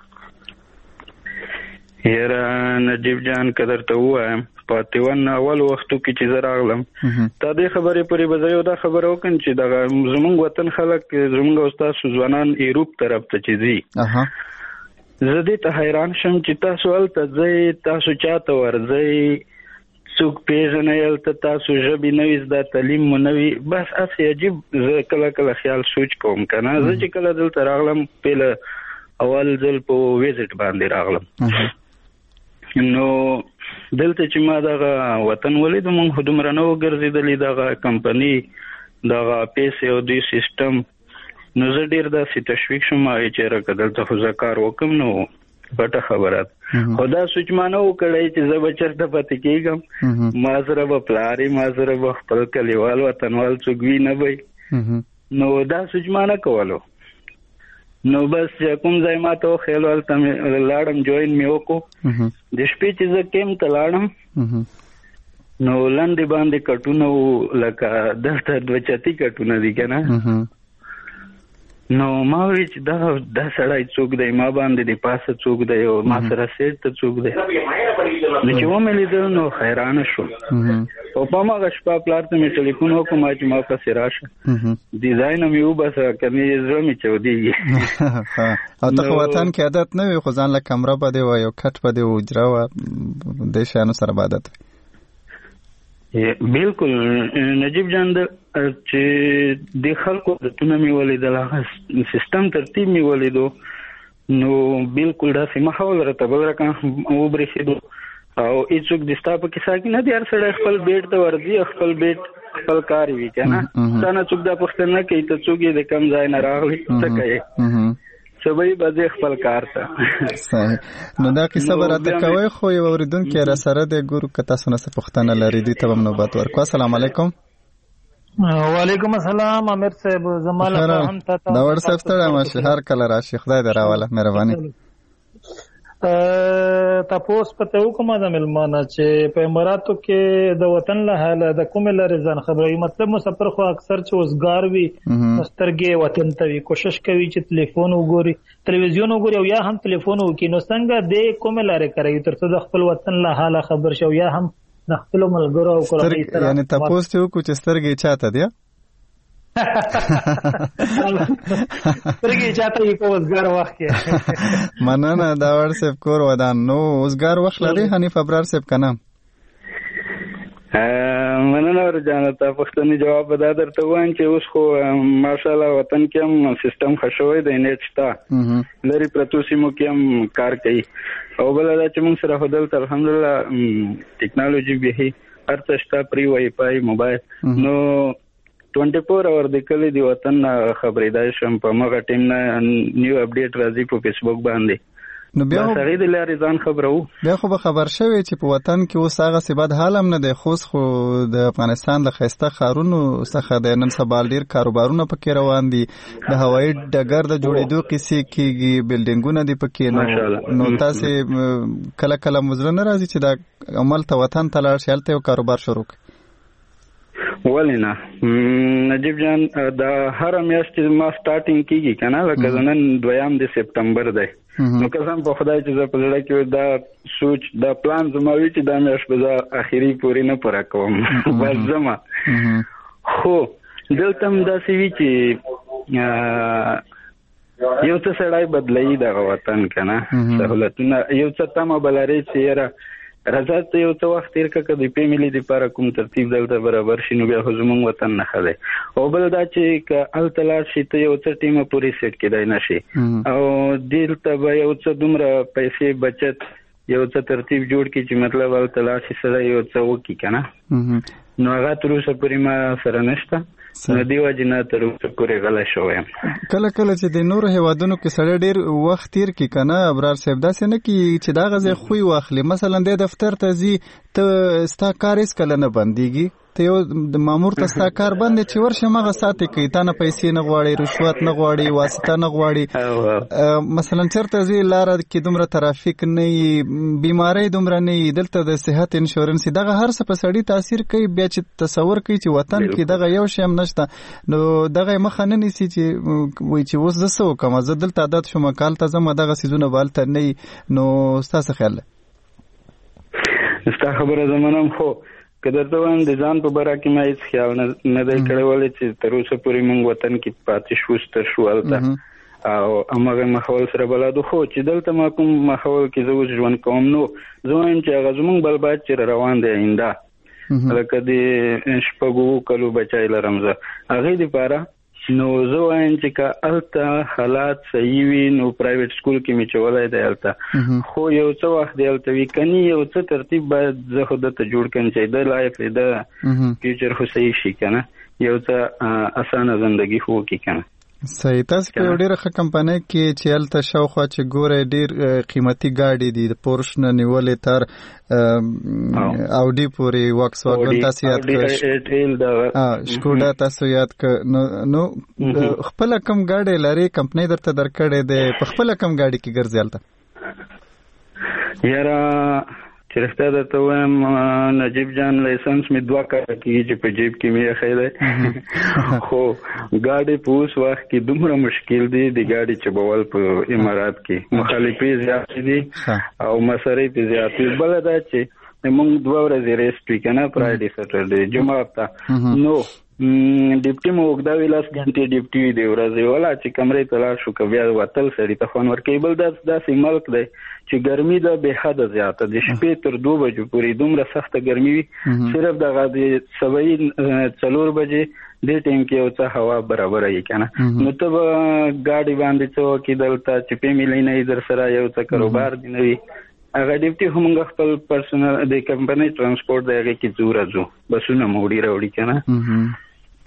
یاره نجیب جان که درته ووایم په 51 اول وختو کې چې زه راغلم تا دې خبرې پورې به زه یو دا خبره وکړم چې دغه زمونږ وطن خلک زمونږ او ستاسو ځوانان ایروپ طرف ته چې ځي زه دې ته حیران شم چې تاسو هلته ځئ، تاسو چاته ورځئ، څوک پیژنئ، هلته تاسو ژبې نه وي زده، تعلیم مو نه وي، بس هسې عجیب. زه کله کله خیال سوچ کوم که نه زه چې کله دلته راغلم پیله اول ځل په ویزټ باندې راغلم نو دلته چې ما دغه وطن ولید مونږ دومره نه وګرځېدلې دغه کمپنۍ دغه پیسې او دوی سیستم نو زه ډېر داسې تشویق شوم چې راکه دلته خو زه کار وکړم نو پټه خبره ده. خو دا سوچ ما نه و کړی چې زه به چېرته پاتې کېږم، ما سره به پلار ما سره به خپل کلیوال وطنوال څوک وي نه به، نو دا سوچ ما نه کولو. نو بس کوم ځای ما ته وخیل هلته مې لاړم جوین مې وکړو. د شپې چې زه کیم ته لاړم نو لاندې باندې کټونه وو لکه دلته 2 کټونه دي که نه. نو ما وی چې دا سړی څوک دی، ما باندې د پاسه څوک دی او ما سره سیټ ته څوک دی. نو چې ومې لیدل نو حیرانه شوم او په هماغه شپه پلار ته مې ټلیفون وکړم چې ما پسې راشه، د ځای نه مې وباسه که مې زړه مې چودېږي. او ته خو وطن کې عادت نه وي، خو ځان له کمره به دی وه، یو کټ به دی وه، حجره وه، دې شیانو سره به عادت وي. بالکل نجیب جان چې د خلکو عادتونه مې ولیدل، هغه سیستم ترتیب مې ولیدو، نو بالکل داسې ماحول راته بل رقم وبرېښېدو او هېڅوک د ستا په کیسه کې نه دی. هر سړی خپل بیټ ته ورځي، خپل بیټ خپل کار وي که نه. تا نه څوک دا پوښتنه نه کوي ته څوک یې د کوم ځای نه راغلی څه کوې، سبا به ځې خپل کار ته. صحیح. نو دا کیسه به راته کوئ، خو یو اورېدونکی را سره دی، ګورو که تاسو نه څه پوښتنه لري دوی ته به هم نوبت ورکړو. السلام علیکم. وعلیکم السلام امیر صاحب زمال هم ته دا WhatsApp ستړی ماشه هر کله راشي خدای دې راواله مهرباني تاسو پته وکم د ملمانه چې په اماراتو کې د وطن له حاله د کوم لارې ځان خبري مطلب مسافر خو اکثر چې وزګار وي مسترګې وطن ته وي کوشش کوي چې ټلیفون وګوري تلویزیون وګوري او یا هم ټلیفون وکړي نو څنګه د کوم لارې کوي ترڅو د خپل وطن له حاله خبر شو یا هم د خپل ملګرو او کورنۍ سره یعنی تاسو ته کو چې سترګې چاته دی سترګې چاته یې په وزګار وخت کې مننه دا WhatsApp کور ودان نو وزګار وخت لري حنیف ابرار صاحب کنه مننه ورجانه ته پښتني جواب به درته وایم چې اوس خو ماشاءالله وطن کې هم سیستم خښوي د انټ شته لري پرتو سیمو کې هم کار کوي او بل دا چې موږ سره هدل الحمدلله ټیکنالوژي به هر څه شته پری وای فای موبایل نو 24 اور د کلی دی وطن خبرې دا شم په مغه ټیم نه نیو اپډیټ راځي په فیسبوک باندې نو بیا سړی د لارې ځان خبرو بیا خو به خبر شوی چې په وطن کې اوس هغه سبد حال هم نه دی خو د افغانستان د خسته خارونو څخه د نن سبا ډیر کاروبارونه پکې روان دي د هوایي ډګر د جوړېدو کیسې کېږي بلډینګونه دي پکې نو تاسو کله کله مزره نه راځي چې دا عمل ته وطن ته لاړ شي هلته یو کاروبار شروع کړي ولینا نجیب جان دا هر میاشت ما سٹارټینګ کیږي کنه لکه نن 2 د سپتمبر دی نو قسم په خدای چې زه په لړ کې دا سوچ دا پلان زموږ چې دا میاشت به اخیری پوری نه پوره کوم بس زما خو دلته دا سوي چې یو څه سړی بدلای دا وطن کنه سہولتونه یو څه تمه بلاري چې راځه ته یو څه وخت تیر کړه د فیملی لپاره کوم ترتیب دلته برابر شینو بیا زموږ وطن نه خله او بل دا چې التلار شي ته یو څه ټیمه پوری سیټ کېدای نشي او دلته به یو څه دومره پیسې بچت یو څه ترتیب جوړ کی چې مطلب التلار شي سره یو څه وکی کنه نو هغه تر اوسه پورې ما سره نشته نو دیو جنا تر اوسه پورې غلا شوم کله کله چې د نور هیوادونو کې سړی ډیر وخت تیر کی کنه ابرار صاحب داسې نه کی چې دا غزه خوې واخلي مثلا د دفتر ته زی ته ستا کار هیڅ کله نه بنديږي ته یو د مامور ته ستا کار بند چې ورشه مغه ساتي کوي تا نه پیسې نه غواړي رشوت نه غواړي واسطه نه غواړي مثلا چرته زی لار کې دومره ترافیک نه بیماری دومره نه دلته د صحت انشورنس دغه هر څه په سړی تاثیر کوي بیا چې تصور کوي چې وطن کې دغه یو شی هم نشته نو دغه مخه نه نسی چې وای چې اوس زسو کوم زه دلته عادت شوم کال ته زما دغه سيزونه بالته نه نو تاسو خیال ستا خبره زمونږ خو کله ته وان د ځان په باره کې ما هیڅ خیال نه دی کړی ولې چې تر اوسه پورې موږ وطن کې پاتې شو ستر شو الته او هغه ماحول سره بلادو خو چې دلته ما کوم ماحول کې زه ژوند کوم نو زه وایم چې هغه زموږ بل باید چې روان دی آینده لکه د شپږو کلو بچای لرم زه هغه لپاره نو زه وایم چې که الته حالات صحیح وي نو پرایویټ سکول کې می چولای دی الته خو یو څه وخت دی الته وی کني یو څه ترتیب باید زه خود ته جوړ کړم چې د لایف د فیوچر خو صحیح شي کنه یو څه اسانه ژوندۍ خو کی کنه صحیح تاسو په ډیره ښه کمپنۍ کې چې الته شاوخوا چې ګوره ډیر قیمتي ګاډي دي د پورش نه نیولې تر اودي پورې واکس واګن تاسو یاد کړئ شکوډا تاسو یاد کړئ نو خپل کم ګاډي لري کمپنۍ درته درکړې ده په خپل کم ګاډي کې ګرځي الته یاره چې رښتیا درته وایم نجیب جان لایسنس مې 2 کاله کېږي چې په جیب کې مې ایښی دی خو ګاډي په اوس وخت کې دومره مشکل دی د ګاډي چلول په امارات کې مخالفې زیاتې دي او مصارف زیاتې بل دا چې موږ 2 ورځې ریسټ وی کنه فرایډے سټرډے جمعه ته نو ډیپټي مو وګدا ویلاس غنټي ډیپټي دی ورځي ولا چې کمرې ته لاړ شو کبیا وتل سړی ته فون ورکې بل داسې ملک دی چې ګرمي د به حد زیاته د شپې تر 2 بجو پورې دومره سخته ګرمي وي صرف دغه د 4 بجې د ټیم کې او څه هوا برابر یې کنه نو ته ګاډي باندې څو کې دلته چې په ملي نه در سره یو څه کاروبار دی نوي هغه ډیپټي هم خپل پرسنل د کمپنۍ ترانسپورت دغه کې زور ازو بسونه موړي راوړي کنه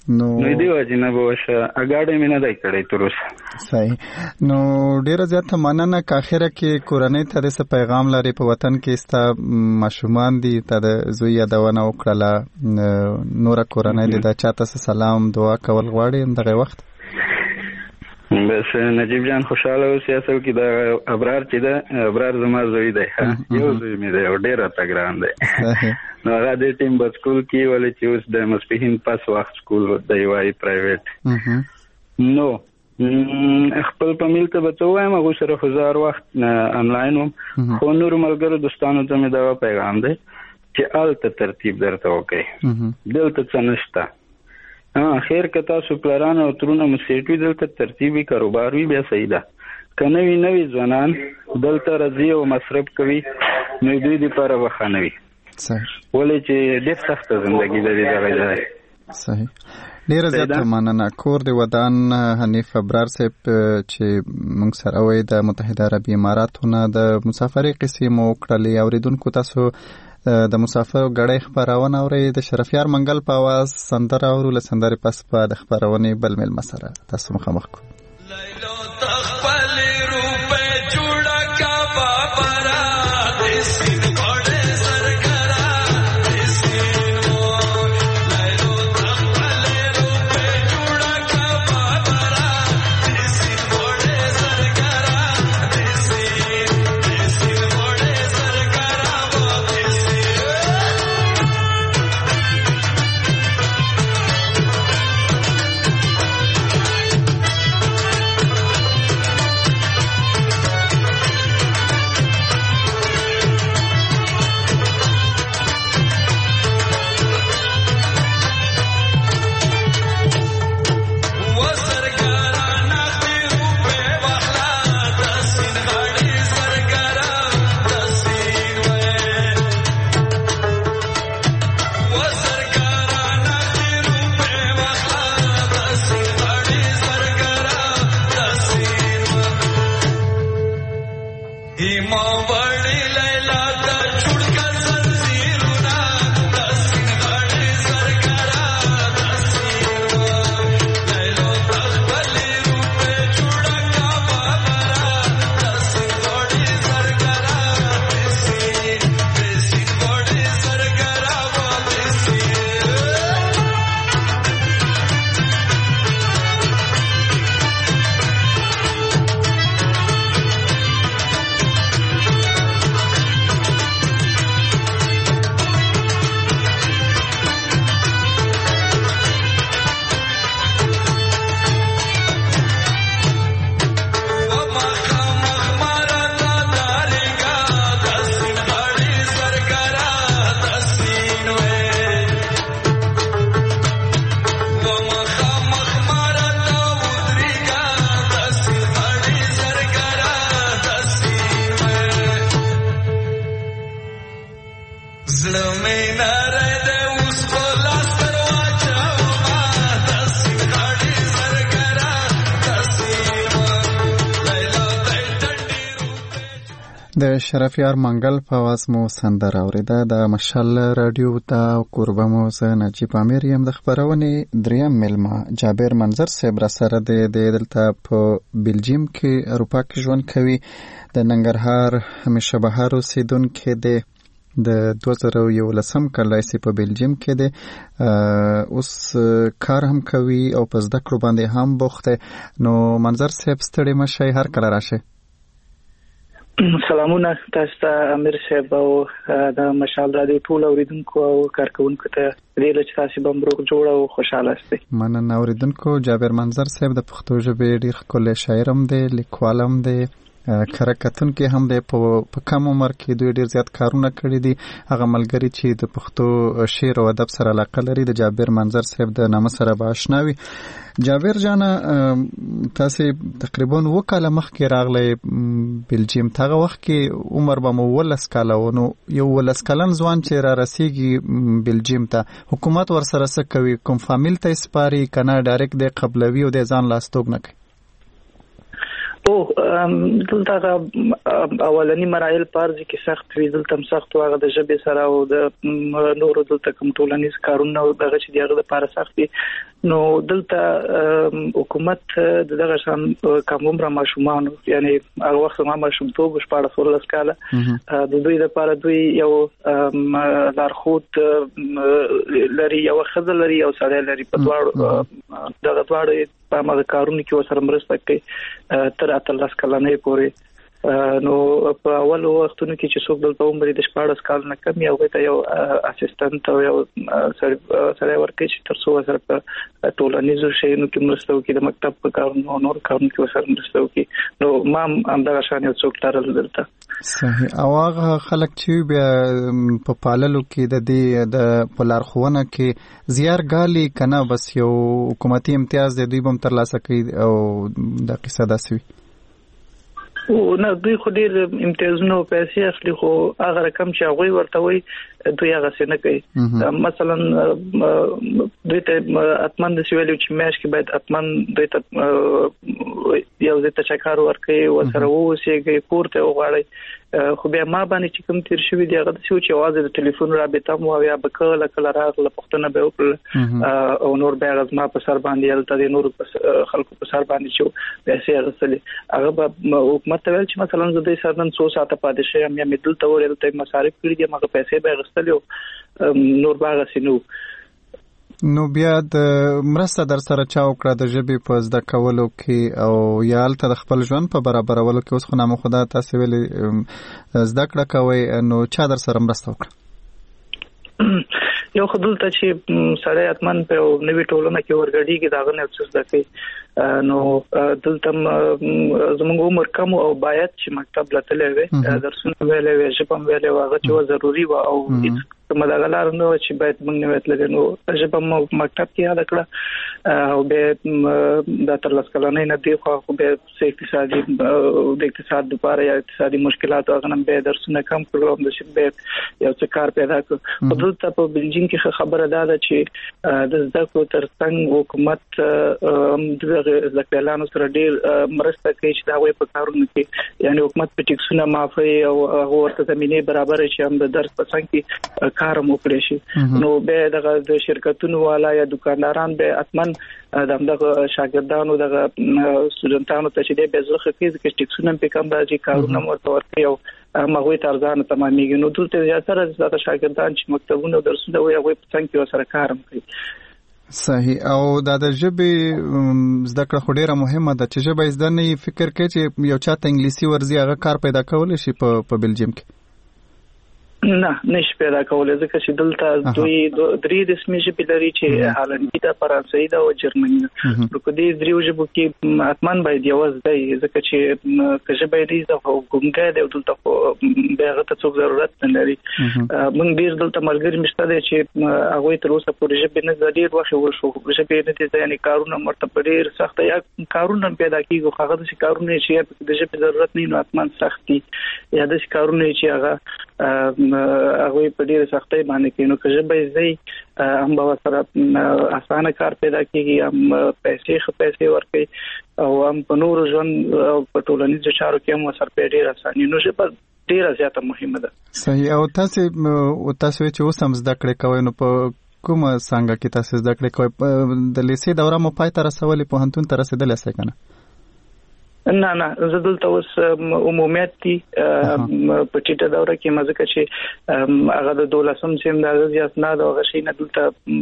نو دی وجنه بوشه اګاډه مې نه دی کړی تر اوسه. صحیح. نو ډیره زیاته مننه. که اخره کې کورنۍ ته څه پیغام لري په وطن کې ستا ماشومان دي ته د زوی یادونه وکړه نور کورنۍ دي دا چاته سلام دعا کول غواړي دغه وخت؟ بس نجیب جان خوشاله اوسې اصل کې دا ابرار چې ده ابرار زما زوی دی یو زوی مې دی او ډېر راته ګران دی. نو هغه د ټیم په سکول کې ولې چې اوس د ماسپښین پاس وخت سکول دی وایي پرایویټ. نو خپل فامیل ته به څه وایم هغوی سره خو زه هر وخت انلاین وم خو نورو ملګرو دوستانو ته مې دغه پیغام دی چې هلته ترتیب درته وکړئ دلته څه نشته. خیر که تاسو پلران او ترونه مسیټوي دلته ترتیبي کاروبار وي بیا صحیح ده. که نوي ځوانان دلته راځي او مصرف کوي نو دوی دپاره به ښه نه وي ولې چې ډېر سخته زندګي لري دغه ځای. صحیح. ډیره زیاته مننه. کور د ودان حنیف ابرار صاحب چې موږ سره وای د متحده عربي اماراتو نه د مسافرۍ قصې مو کړلې اوریدونکو تاسو د مسافر غړې خبرونه اوري د شرفیار منګل په आवाज سندره اورو له سندرې پس په د خبرونه بل مل مسره تاسو مخامخ کو. لیلو تخپل روپے جوړا کا بابرا دیسی بڑے سرکرا دیسی لیلو تخپل روپے جوړا کا بابرا دیسی بڑے سرکرا دیسی بڑے سرکرا د شرفیار منګل په आवाज مو سندره اوریده. د مشال رادیو ته قربه مو زه نجیب امیر یم. د خبرونې دریم ملما جابر منظر صاحب را سره د دلته په بلجیم کې اروپا کې ژوند کوي. د ننګرهار همیشه بهار اوسیدونکی دی. د 2011 کال راهیسې په بلجیم کې دی. اوس کار هم کوي او په زده کړو باندې هم بوخت دی. نو منظر صاحب ستړي مشئ هر کله راشه. سلامونه تاسو ته امیر صاحب او د مشال رادیو ټول اوریدونکو او کارکونکو ته دې چې تاسو به مبروک جوړ او خوشاله اوسئ. مننه اوریدونکو. جابر منظر صاحب د پښتو ژبې ډیر ښکلی شاعر هم دی، لیکوال هم دی، کره کتونکي هم دی. په کم عمر کې دوی ډیر زیات کارونه کړي دي. هغه ملګری چې د پښتو شعر او ادب سره علاقه لري د جابر منظر صاحب د نامه سره به آشنا وي. جابر جانا تاسو تقریبا 2 کاله مخکې راغلی بلجیم. تاغه وخت کې عمر به مو 12 کاله ونو یو 12 کلن ځوان چې را رسیږي بلجیم ته حکومت ورسره څه کوي؟ کوم فامیل ته سپاري کنه ډایرکټ د قبلوي او د ځان لاستوګ نه کوي؟ دلته اولنی مراحل پارځي کې سخت وی دلته سخت واغه د ژبې سره او د نورو دلته کوم ټولنیز کارونه دغه چې دغه لپاره سخت دي نو دلته حکومت دغه شان کوم را ماشومان یعنی هغه وخت ما ماشومتوب شپاره سورلس کاله د دوی لپاره دوی یو لارښود لري یو خزل لري او سړی لري په دواړو دغه دواړو په ماده کارونه کې وسره مرسته کوي تر اتلس کلنې پورې نو په اول وختونو کې چې څوک دلته عمر د 14 کال نه کم یو ته یو اسسټنټ او یو سره ورکړي چې تر څو سره په ټولنیزو شیانو کې مرسته وکړي د مکتب په کارونو نور کارونو کې وسره مرسته وکړي نو ما هم دا شان یو څوک ترل دلته صحیح او هغه خلک چې بیا په پاللو کې د دې د پلارخونه کې زیارګالي کنه بس یو حکومتي امتیاز د دوی بم ترلاسه کوي او د قصه داسوي او نه دوی خو ډیر امتیازونه او پیسې اخلي خو هغه رقم چې هغه ورته وي دوی هغه څه نه کوي مثلا دوی ته اتمن د سیویلو چې مېش کې باید اتمن دوی ته یو ځای ته چکر ورکړي او سره ووسیږي پورته وغواړي خو بیا ما باندې چې کوم تیر شوی دی هغه د سیو چې आवाज د ټلیفون رابطه مو یا بکله کله راغله پښتنه به وکړه او نور بیا غزما په سر باندې الته د نور خلکو په سر باندې چې پیسې غسلې هغه حکومت ته ویل چې مثلا زه د سرنن 100 ساعته پاتې شم یا مدل ته ورته مصارف کړی دي مګر پیسې به غسلې نور باغ سينو نو بیا د مرسته در سره چا وکړه د ژبې په زده کولو کې او یا الته د خپل ژوند په برابرولو کې اوس خو نامه خدا تاسو ویل زده کړه کوي نو چا در سره مرسته وکړه یو خدل ته چې سړی اتمن په نوې ټولنه کې ورګړي کې داغه نه څه زده کوي نو دلته زموږ عمر کم او باید چې مکتب لته وي درسونه ویلې وي چې په ویلې واغه چې ضروري و او مداغلار نو چې باید موږ نه وتل نو چې په مکتب کې یاد کړه او به د تر لس کلنې نه دی خو به اقتصادي د اقتصاد لپاره یا اقتصادي مشکلات او غنم به درسونه کم کړو د شي به یو څه کار پیدا کړ په دلته په بلجیم کې خبره ده چې د زده کړو ترڅنګ حکومت د ځکلانو سره ډیر مرسته کوي چې دا وي په کارونو کې یعنی حکومت په ټیکسونه معافي او ورته زمينه برابر شي هم د درس په څنګ کې کار مو کړی شي نو به د شرکتونو والا یا دکانداران به اتمن دغه شاګردانو دغه سټوډنټانو ته چې د بزرخه کې ټیکسونه په کم راځي کارونه ورته ورکړي او مغوي ترځان تمامېږي نو دلته زیاتره د شاګردان چې مکتبونو درسونه وي هغه په څنګه کې سره کارم کوي صحیح او دا د ژبې زده کړه خو ډیره مهمه ده چې ژبه زده نه فکر کوي چې یو چاته انګلیسي ورزي هغه کار پیدا کولای شي په بلجیم کې نه نش پیدا کولای ځکه چې دلته دوی درې رسمي ژبې لري چې هالندي ده فرانسوي ده او جرمني ده نو کدي دریو ژبو کې اتمن باید یو ځای ځکه چې ژبه دې د حکومت د دلته به ته څو ضرورت نه لري موږ ډیر دلته ملګری مشته دي چې هغه تر اوسه پورې ژبه نه ډیر وخت وشو ژبه نه دي یعنی کارونه مرتبه ډیر سخت یا کارونه پیدا کیږي هغه د کارونه چې د ژبه ضرورت نه نو اتمن سختي یا د کارونه چې هغه هغه په ډیره سختۍ باندې کې نو که ژبه زی هم به سره اسانه کار پیدا کیږي هم پیسې ورکړي او هم په نور ژوند په ټولنیزو چارو کې هم سره په ډیره اسانه نو ژبه ډیره زیاته مهمه ده صحیح او تاسو چې اوس هم زده کړې کوئ نو په کومه څنګه کې تاسو زده کړې کوئ د لیسې دوره مو پای ته رسولې په هنتون ته رسیدلې څه کنه نه زه دلته اوس عمومیت دي په ټیټه دوره کې مزه چې هغه د 12 سیم د ازیات نه د غشي نه دلته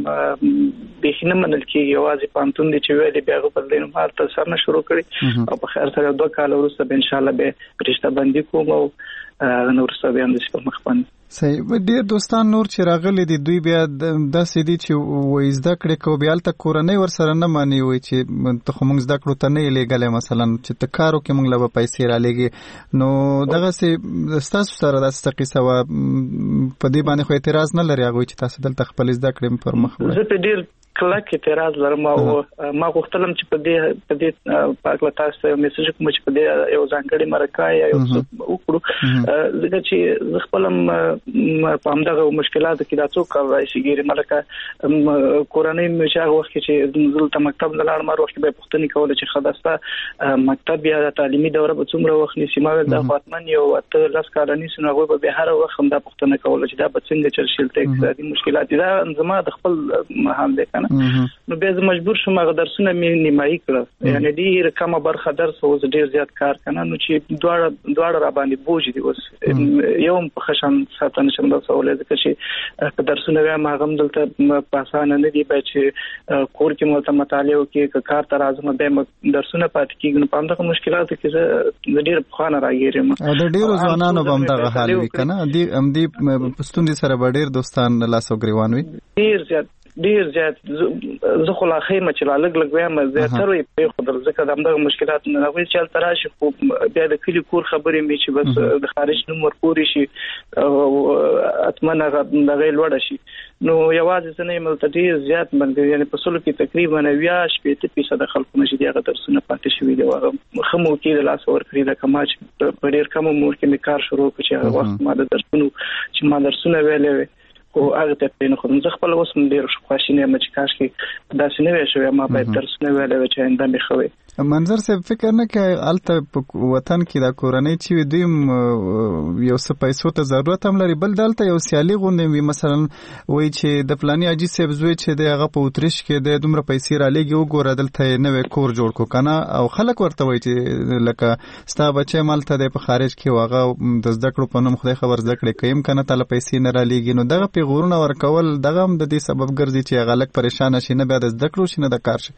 به نه منل کېږي یوازې پانتون دي چې ویلې بیا په دینو مارته سره شروع کړي او په خیر سره 2 کال وروسته ان شاء الله به رشتہ بندي کوم او نور څه به هم د په مخ باندې صحیح ډیر دوستان نور چې راغلي دي دوی بیا د سیدي چې وې زده کړې کو بیا الته کورنۍ ور سره نه مانی وي چې ته موږ زده کړو ته نه لګلې مثلا چې ته کارو کې موږ له پیسې را لګي نو دغه سي تاسو سره د قصه و په دې باندې خو اعتراض نه لري هغه چې تاسو دلته خپل زده کړې پر مخ وړئ زه په ډیر کلک اعتراض لرم او ما غوښتلم چې په دې پاکله تاسو میسج کوم چې په دې یو ځانګړي مرکه یا یو وکړو ځکه چې خپلم په همدغه مشکلاتو کې دا څوک کوي چې ګیره ملکه کورنۍ مشه وخت چې دلته مکتب لاړ مر وخت به پښتني کول چې خداسته مکتب یا تعلیمي دوره به څومره وخت نسی ما د خاطمن یو ته لاس کارني سن هغه به هر وخت هم د پښتنه کول چې دا به څنګه چرشل ته اقتصادي مشکلات دا زما د خپل محل دی کنه نو به مجبور شوم هغه درسونه مې نیمایي کړ یعنی ډیر کم برخه درس اوس ډیر زیات کار کنه نو چې دواړه را باندې بوج دي اوس یو په خشن ساتنه شم د سوالې ځکه چې درسونه وایم هغه دلته پاسانه نه دی چې کور کې مو مطالعه کې کار تر اعظم به درسونه پات کیږي په همدغه مشکلاتو کې ډیر خانه راګیرم د ډیرو ځوانانو په همدغه حال وي کنه دي پښتون سره ډیر دوستان لاسو ګریوان وي ډیر زیات زه خو لا خیمه چې لا لګ وایم زیاتره په خبر ځکه د همدغه مشکلات نه غوي چې تراشي خو بیا د کلی کور خبرې مې چې بس د خارج نمبر پوری شي اتمنه دغه لوړ شي نو یوازې څنګه ملته ډیر زیات باندې یعنی په سلو کې تقریبا 80% خلکو نشي دیغه درسونه پاتې شوی دی هغه خمو کې د لاس ور کړی د کماچ په ډیر کم عمر کې مې کار شروع کړ چې هغه وخت ما د درسونه ویلې او هغه ته نه خو زه خپل اوس ډیر خوشاله یم چې کاش کې دا څنګه شوی ما باید درسونه ویلې چې انده مې خوي منظر صاحب فکر نه کوي الته په وطن کې د کورنۍ چې دوی یو څه پیسو ته ضرورت هم لري بل دلته یو سیالي غونډه وي مثلا وای چې د فلاني اجي صاحب زوی چې د هغه په اوترش کې د دومره پیسې را لګي او ګور دلته نوې کور جوړ کو کنه او خلک ورته وای چې لکه ستا بچي مالته د په خارج کې واغه د زده کړو په نوم خدای خبر زده کړي کيم کنه تل پیسې نه را لګي نو دغه پیغورونه ورکول دغه هم د دې سبب ګرځي چې غلک پریشان شي نه بیا د زده کړو شي نه د کار شي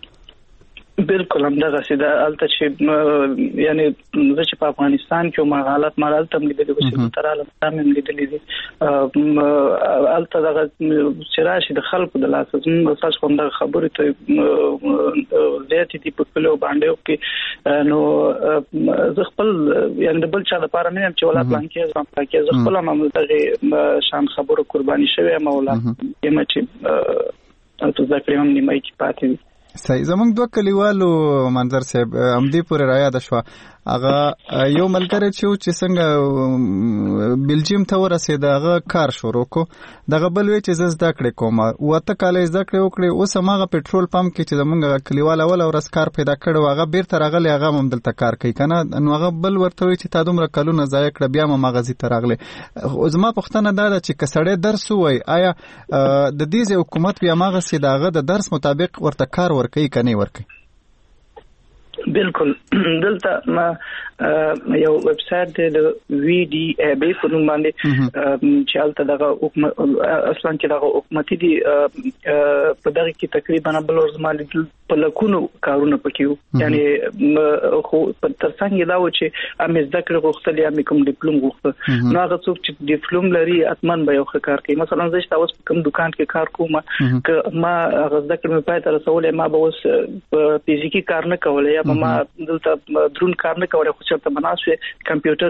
بالکل همدغه سیده الته چې یعنی زه چې په افغانستان کې ما حالت مالت هم لیدل چې تر عالم هم لیدل دي الته دغه شراشي د خلکو د لاس اساس کوم د خبرې ته زیات دي په کلو باندې کې نو زه خپل یعنی د بل چا لپاره نه چې ولا پلان کې زه خپل هم دغه شان خبرو قرباني شوی مولا یم چې تاسو ذکر هم نیمه کې پاتې صحیح زمونږ دوه کلیوالو منظر صاحب امدی پورې راياد شو هغه یو ملګری چې څنګه بلجیم ته ورسېد هغه کار شروع کو دغه بل وی چې زده کړې کوم وته کالج زده کړې وکړې اوس هغه پېټرول پمپ کې چې زمونږ کلیوال اول ورس کار پیدا کړو هغه بیرته راغلی هغه هم دلته کار کوي کنه نو هغه بل ورته وی چې تا دومره کلونه ضایع کړ بیا هم مغازي ته راغلی زما پوښتنه دا ده چې کسړې درس وای آیا د دې حکومت بیا مغه سیداغه د درس مطابق ورته کار ورکوي کني ورکوي بالکل دلته ما یو ویب سټ د وی ډی ای بي په نوم باندې چې البته دغه حکومت اصلا چې دغه حکومتي دي په دغه کې تقریبا بل ورزمالي په لکونو کارونه پکې یعنی خو تر څنګه دا و چې امې ذکر غوښتل یا کوم ډیپلوم غوښتل نو هغه څوک چې ډیپلوم لري اتمن به یو کار کوي مثلا زه چې تاسو کوم دکان کې کار کوم که ما هغه ذکر مې پای ته رسولې ما به اوس فزیکی کار نه کولای یا ما دلته درون کار نه کولای خو چې مناسب کمپیوټر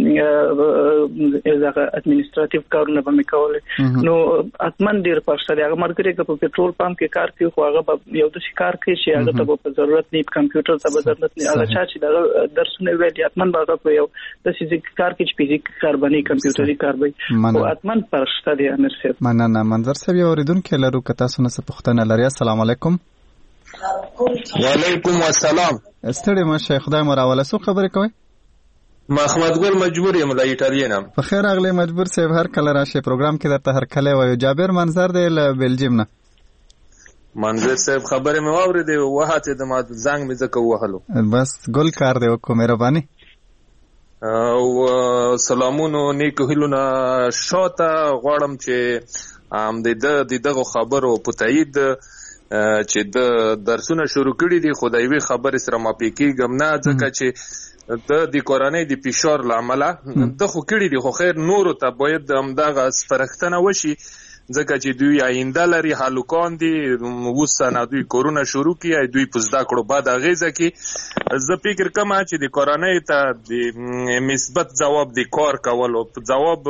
کې دغه اډمنستراتیو کارونه به مې کولای نو اتمن ډیر پرسره هغه مرګري په پېټرول پمپ کې کار کوي خو هغه یو د کار کوي چې هغه ته په ضرورت نه کمپیوټر ته ضرورت نه هغه چې دغه درسونه ویل اتمن هغه په یو د فزیک کار کې چې فزیک کار باندې کمپیوټري کار باندې او اتمن پرسته دی امیر صاحب مننه منظر صاحب اوریدونکو لرو که تاسو نه څه پوښتنه لرئ السلام علیکم وعلیکم السلام استړی مشه خدای مو راوله سو خبرې کوي محمد ګل مجبور یم له ایټالینم په خیر اغلی مجبور صاحب هر کله راشي پروګرام کې درته هر کله وایو جابر منظر دی له بلجیم نه منظر صاحب خبرې مې واورېدې وهاته د ما زنګ مې ځکه وهلو بس ګل کار دی وکړو مهرباني او سلامونو نیکو هیلونه شاته غواړم چې د دغه خبرو په تایید چې د درسونه شروع کړي دي خدای وی خبرې سره ما پېکېږم نه ځکه چې د کورنۍ د فشار لامل د خو کړي دي خو خیر نورو ته باید همدغه سپارښتنه وشي ځکه چې دوی آینده لري هلکان دي اوس نه دوی کورونه شروع کړي دوی په زده کړو بعد اغیزه کې زه فکر کوم چې د کورنۍ ته د مثبت جواب د کار کول او جواب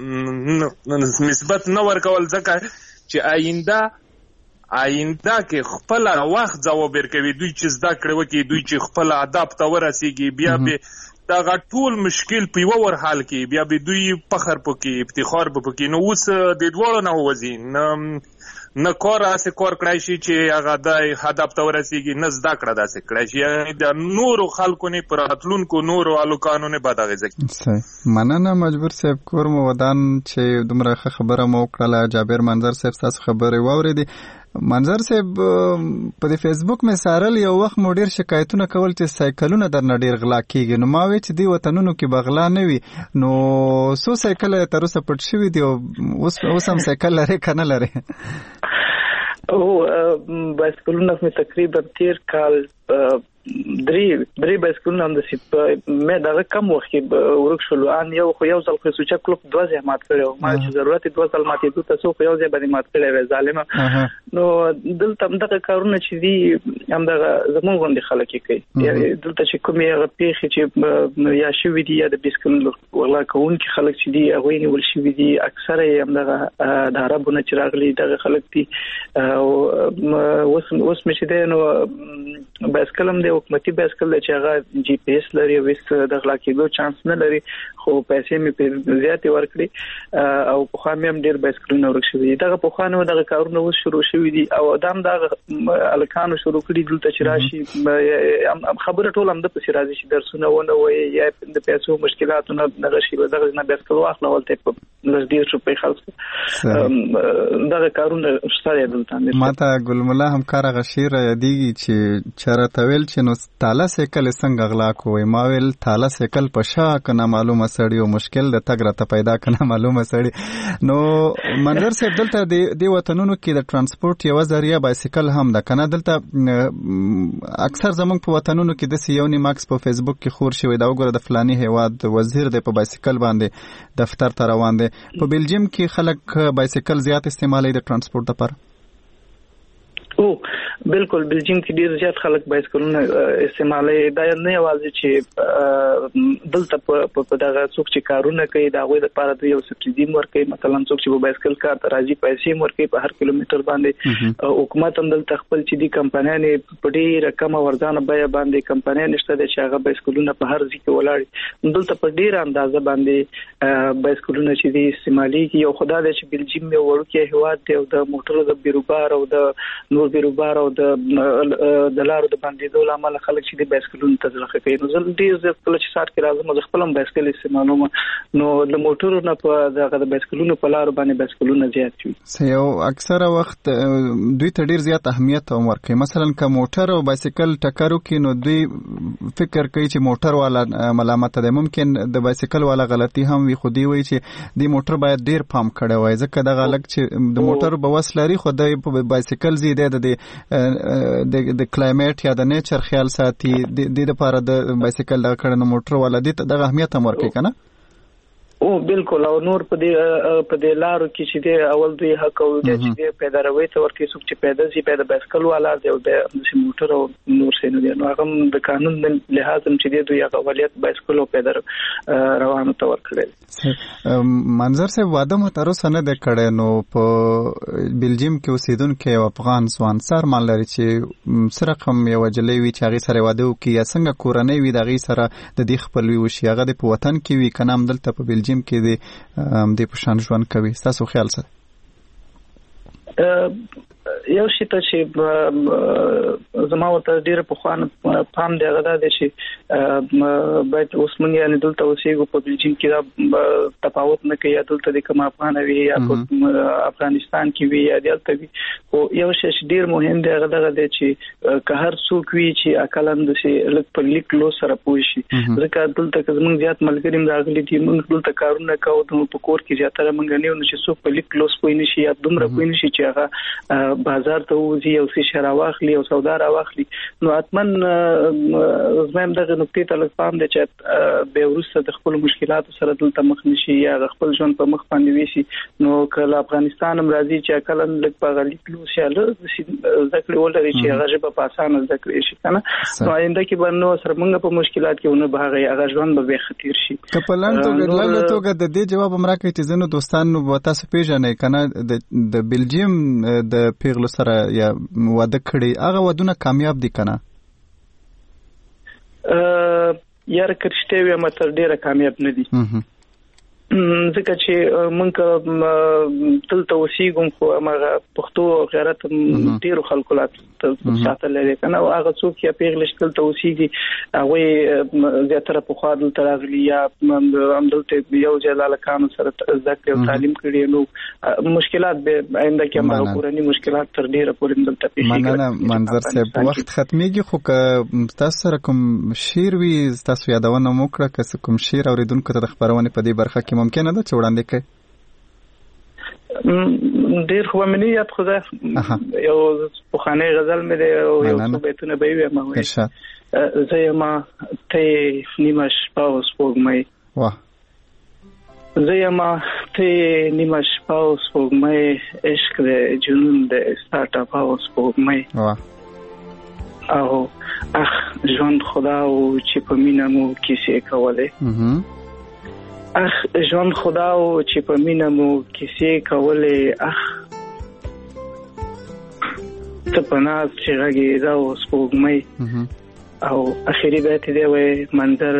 مثبت نه ورکول ځکه چې آینده کې خپل وخت جواب ورکوي دوی چې زده کړو کې دوی چې خپل هدف ته ورسیږي بیا به دا ټول مشکل په یو ور حال کې بیا به دوی فخر پکې افتخار پکې نو اوس د دوړو نه وځي نه کار اسه کار کړای شي چې هغه د هدف ته ورسیږي نه زده کړه داسې کړای شي د نورو خلکو نه پر راتلونکو نورو الوکانو نه بد اغیزه مننه مجبور صاحب کور مو ودان چې دومره خبره مو کړله جابر منظر صاحب تاسو خبره واورېدې منظر صاحب په د فیسبوک مې سارل یو وخت مو ډیر شکایتونه کول چې سایکلونه درنه ډیر غلا کیږي نو ما وی چې دی وطنونو کې بغلا نه وي نو سو سایکل تر اوسه پټ شوی دی اوس هم سایکل لري کنه لري او بایسکلونه مې تقریبا 13 کال درې بایسکلونه هم د سیپ مې دا کم وخت کې ورک شول ان یو ځل خو سوچا کلوب 2 ځای مات کړو ما چې ضرورت 2 ځل ماتې دوه تاسو خو یو ځای باندې مات کړی ظالم نو دلته هم دغه کارونه چې دي هم دغه زموږ غوندي خلک کوي دلته چې کومه هغه پیښه چې یا شوې دي یا د بایسکل ولا کوون کې خلک چې دي هغه نیول شوې دي اکثره هم دغه د عربونو چې راغلي دغه خلک دي او اوس مې چې دی نو بایسکل هم د حکومتي بایسکل چې هغه جی پی ایس لري وست د غلا کېدو چانس نه لري خو پیسې مې په زیاتې ورکړي او په خامې هم ډېر بایسکلونه ورک شوي دغه په خانو دغه کارونه اوس شروع شوي دي او دام دغه الکانو شروع کړي دلته چې راشي خبره ټول هم د پسې راځي چې درسونه ونه وایي یا د پیسو مشکلاتونه دغه شي دغه نه بایسکل واخله ولته په نږدې شو په خلک دغه کارونه شته دلته ماته ګل مولا هم کار غشیر یادېږي چې چرته ویل چې نو تاله سیکل څنګه غلا کوي ما ویل تاله سیکل په شا کنه معلومه سړی او مشکل د تګ راته پیدا کنه معلومه سړی نو منظر صاحب دلته د وطنونو کې د ترانسپورت یو ذریعہ بایسیکل هم ده کنه دلته اکثر زمونږ په وطنونو کې د سیونی ماکس په فیسبوک کې خور شوی دا وګوره د فلانی هیواد وزیر د په بایسیکل باندې دفتر ته روان دي په بلجیم کې خلک بایسیکل زیات استعمالوي د ترانسپورت لپاره بالکل بلجیم کې ډیر زیات خلک بایسکلونه استعمالوي دا نه یوازې چې دلته په دغه څوک چې کارونه کوي دا غوي د لپاره د یو سبسيډي ورکوي مثلا څوک چې په بایسکل کار ته راځي پیسې ورکوي په هر کیلومتر باندې حکومت هم دلته خپل چې دي کمپنیانې په ډیره کم ورځانه بیه باندې کمپنیانې نشته چې هغه بایسکلونه په هر ځای کې ولاړ دلته په ډیره اندازه باندې بایسکلونه چې دي استعماليږي او خدای دې چې بلجیم یو وړوکی هیواد دی او د موټرو د بیروبار او د نور بیروبار او د لارو د باندې عمل خلک چې د بایسکلونو تزرخه کوي نو زه ډیر زیات کله چې سات کې راځم زه خپل بایسکل استعمالوم نو د موټرو نه په دغه د بایسکلونو په لارو باندې بایسکلونه زیات وي سیو اکثره وخت دوی ته ډیر زیات اهمیت ورکوي مثلا که موټر او بایسکل ټکر وکړي نو دوی فکر کوي چې موټر والا ملامت ده ممکن د بایسکل والا غلطي هم وي خو دی وایي چې د موټر باید ډیر پام کړی وای ځکه دغه لک چې د موټر بوس لري خو د بایسکل زیاده د کلایمټ یا د نیچر خیال ساتي د لپاره د بایسکل د کړنو موټر والا دي د اهمیت هم ورکوي کنه بالکل او نور په دې لارو کې چې د اول دوی حق او چې د پیداروي ته ورته څوک چې پیدا شي پیدا بایسکل والا دی او د موټر او نور څه نه دی نو هغه د قانون د لحاظ هم چې دوی هغه ولیت بایسکل او پیدا روانو ته ورکړل منظر صاحب واده مو تر اوسه نه د کړه نو په بلجیم کې اوسیدونکو یو افغان ځوان سر مان لري چې سره کوم یو جلوي چې هغه سره واده وکي یا څنګه کورنۍ وي دغه سره د دې خپلوي وشي هغه د وطن کې وي کنه دلته په بلجیم کې د پښان ژوند کوي تاسو خیال سره یو شي ته چې زما ورته ډیره په خوان پام دی غدا دي چې باید اوس مونږ یې دلته اوسېږو په بلجیم کې دا تفاوت نه کوي دلته د کوم افغان وي یا په افغانستان کې وي یا دلته وي او یو شي ډیر مهم دی غدا دي چې که هر څوک وي چې اکلند شي لکه په لیک لو سره پوي شي ځکه دلته که زمونږ زیات ملګری راغلي دي مونږ دلته کارونه کوو په کور کې زیاتره مونږ نه یو چې څوک په لیک لو پوي نشي یا دومره پوي نشي چې هغه بازار ته وځي او څه شرا واخلي او سودا را واخلي نو اتمن زموږ دغه نقطې ته لږ پام دی چې به ورسره د خپل مشکلاتو سره دلته مخ نشي یا خپل ژوند په مخ باندې ویسي نو کله افغانستان هم راځي چې کله لږ په غلیک لو شاله ذکر ولري چې هغه په اسانه ذکر شي کنه نو آینده کې باندې سره موږ په مشکلات کې ونه بهغه هغه ژوند به خطر شي کپلان توګه د دې جواب امراکې چې زنه دوستانو به تاسو پیژنې کنه د بلجیم د پیغلو سره یا واده کړي هغه ودونه کامیاب دي کنه یاره کرشته وي متر ډیره کامیاب نه دي ځکه چې مونږ تل توسیګم خو هغه پښتو غیرت ډیرو خلکو لا ساتل لري کنه او هغه څوک چې پیغلش تل توسیګي هغه زیاتره په خاطر تراغلی یا عمدلته یو جلال کانو سره ذکر او تعلیم کړي نو مشکلات به آینده کې هم کورنی مشکلات تر ډیره پورې دلته پیښ مننه منظر صاحب وخت ختميږي خو که تاسو سره کوم شیر وي تاسو یادونه مو کړه که کوم شیر اوریدونکو ته د خبرونه په دې برخه کې ممکن ده چې وړاندې کړئ ډیر خو مې یاد خو ده یو پخوانی غزل مې ده او یو څو بیتونه به وي ما وایي زه ما ته نیمه شپه او سپوږمۍ واه زه ما ته نیمه شپه او سپوږمۍ عشق دې جنون دې سټاپ او سپوږمۍ واه او اخ ژوند خدا او چې په مینه مو کیسې کولې اخ ژوند خدا او چې په مینه مو کیسې کولې اخ ته په ناز چې غږی دا او سپوږمۍ او اخیری بیت دی وای منظر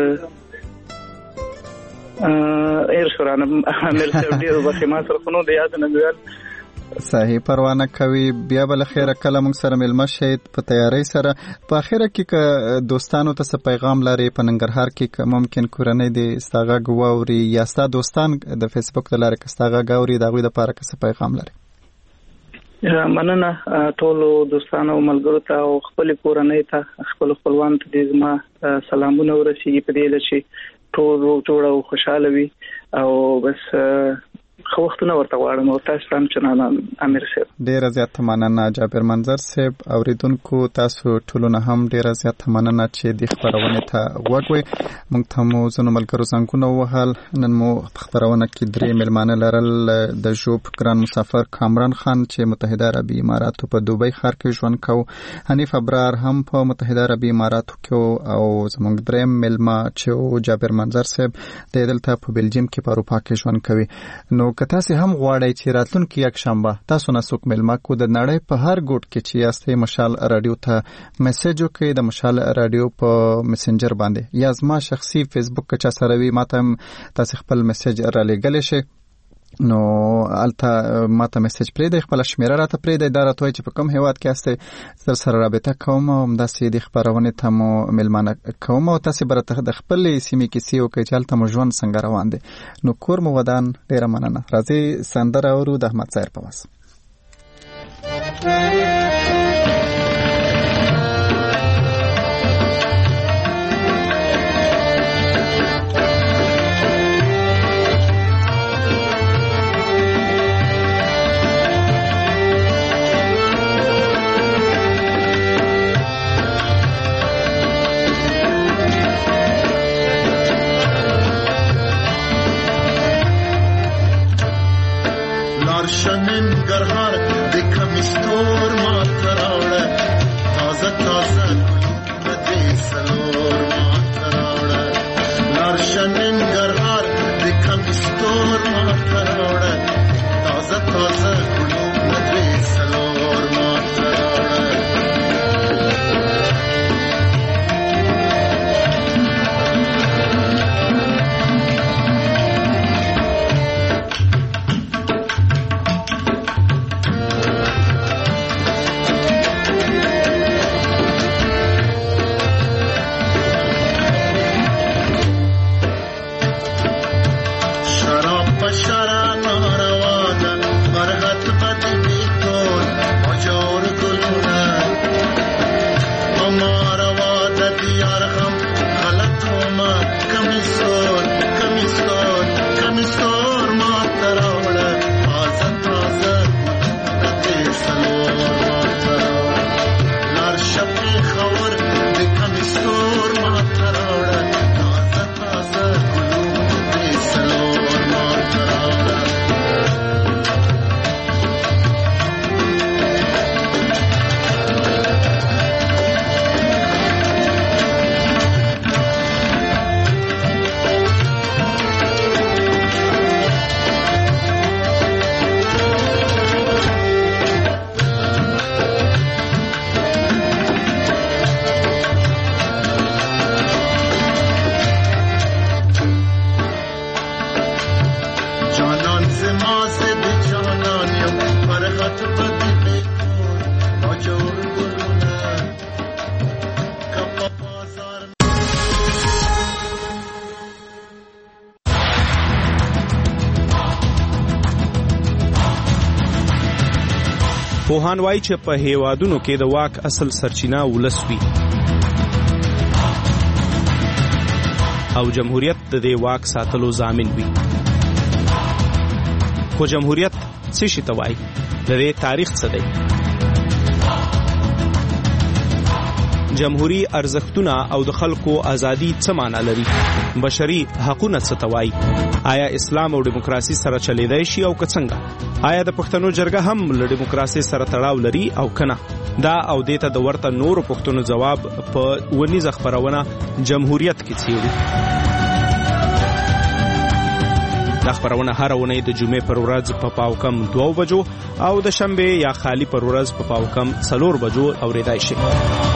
شورانه امیر صاحب ډیر وخت ما سره خنو د یاد نه ویل صحیح پروانه کوي بیا بل خیره کله موږ سره ملما شهید په تیاری سره په اخره کې ک دوستانو ته پیغام لري په ننګرهار کې ممکن کورنۍ د استاغه غووري یا ستا دوستان د فیسبوک د لارې استاغه غووري دغه د پاره کې پیغام لري مننه ټول دوستانو او ملګرو ته او خپل کورنۍ ته خپل خپلوان ته دې زما سلامونه ورسیږي په دې لچې ټول جوړ او خوشاله وي او بس خو وختونه ورته غواړم او تاسو هم چنانه امیر صاحب ډیر زیات مننه جابر منظر صاحب اوریدونکو تاسو ټولونه هم ډیر زیات مننه چې د خبرونه ته وګوي موږ ته مو زنه ملګرو څنګه وهل نن مو خبرونه کې درې ملمانه لرل د جوب ګران مسافر کامران خان چې متحده عربی اماراتو په دوبۍ ښار کې ژوند کو حنیف ابرار هم په متحده عربی اماراتو کې او زموږ درې ملما چې جابر منظر صاحب د دلته په بلجیم کې په اروپا کې ژوند کوي نو که تاسو هم غواړئ چې راتلونکي یک شنبه تاسو نه څوک ملما کو د نړۍ په هر ګوټ کې چې یاستئ مشال رادیو ته میسج وکړئ د مشال رادیو په میسنجر باندې یا زما شخصي فیسبوک کې چا سره وي ماته تاسو خپل میسج را لګلی شئ نو الته ماته میسج پرې د خپل شمیره راته پرې د اداره توي چې په کوم هیواد کې هسته تر سره رابطه کوم او د سیدی خبرونه ته مو ملمانه کوم او تاسو برته د خپل سیمې کې سیو کې چالت مو ژوند څنګه روان دي نو کور مو ودان ډیر مننه راځي سندره اورو د احمد ظاهر په واس شنن گرهار دکم استور ما تراوڑه تازه تازه ندی سلور ما تراوڑه لار شنن گرهار دکم استور ما تراوڑه تازه تازه ندی سلور ما تراوڑه پوهان وایي چې په هیوادونو کې د واک اصل سرچینه ولس وي او جمهوریت د دې واک ساتلو ضامن وي. خو جمهوریت څه شي ته وایي؟ د دې تاریخ څه دی؟ جمهوری ارزښتونه او د خلکو ازادي څه معنی لري؟ بشري حقوقونه څه ته وایي؟ آیا اسلام او دیموکراسي سره چلیدای شي او که څنګه؟ آیا د پښتنو جرګه هم له دیموکراسي سره تړاو لري او کنه؟ دا او دیته د ورته نورو پښتنو جواب په ونیزه خبرونه جمهوریت کې څیړو. دا خبرونه هر ونې د جمعې پر ورځ په پاوکم 2 بجو او د شنبه یا خالی پر ورځ په پاوکم 4 بجو اوریدای شي.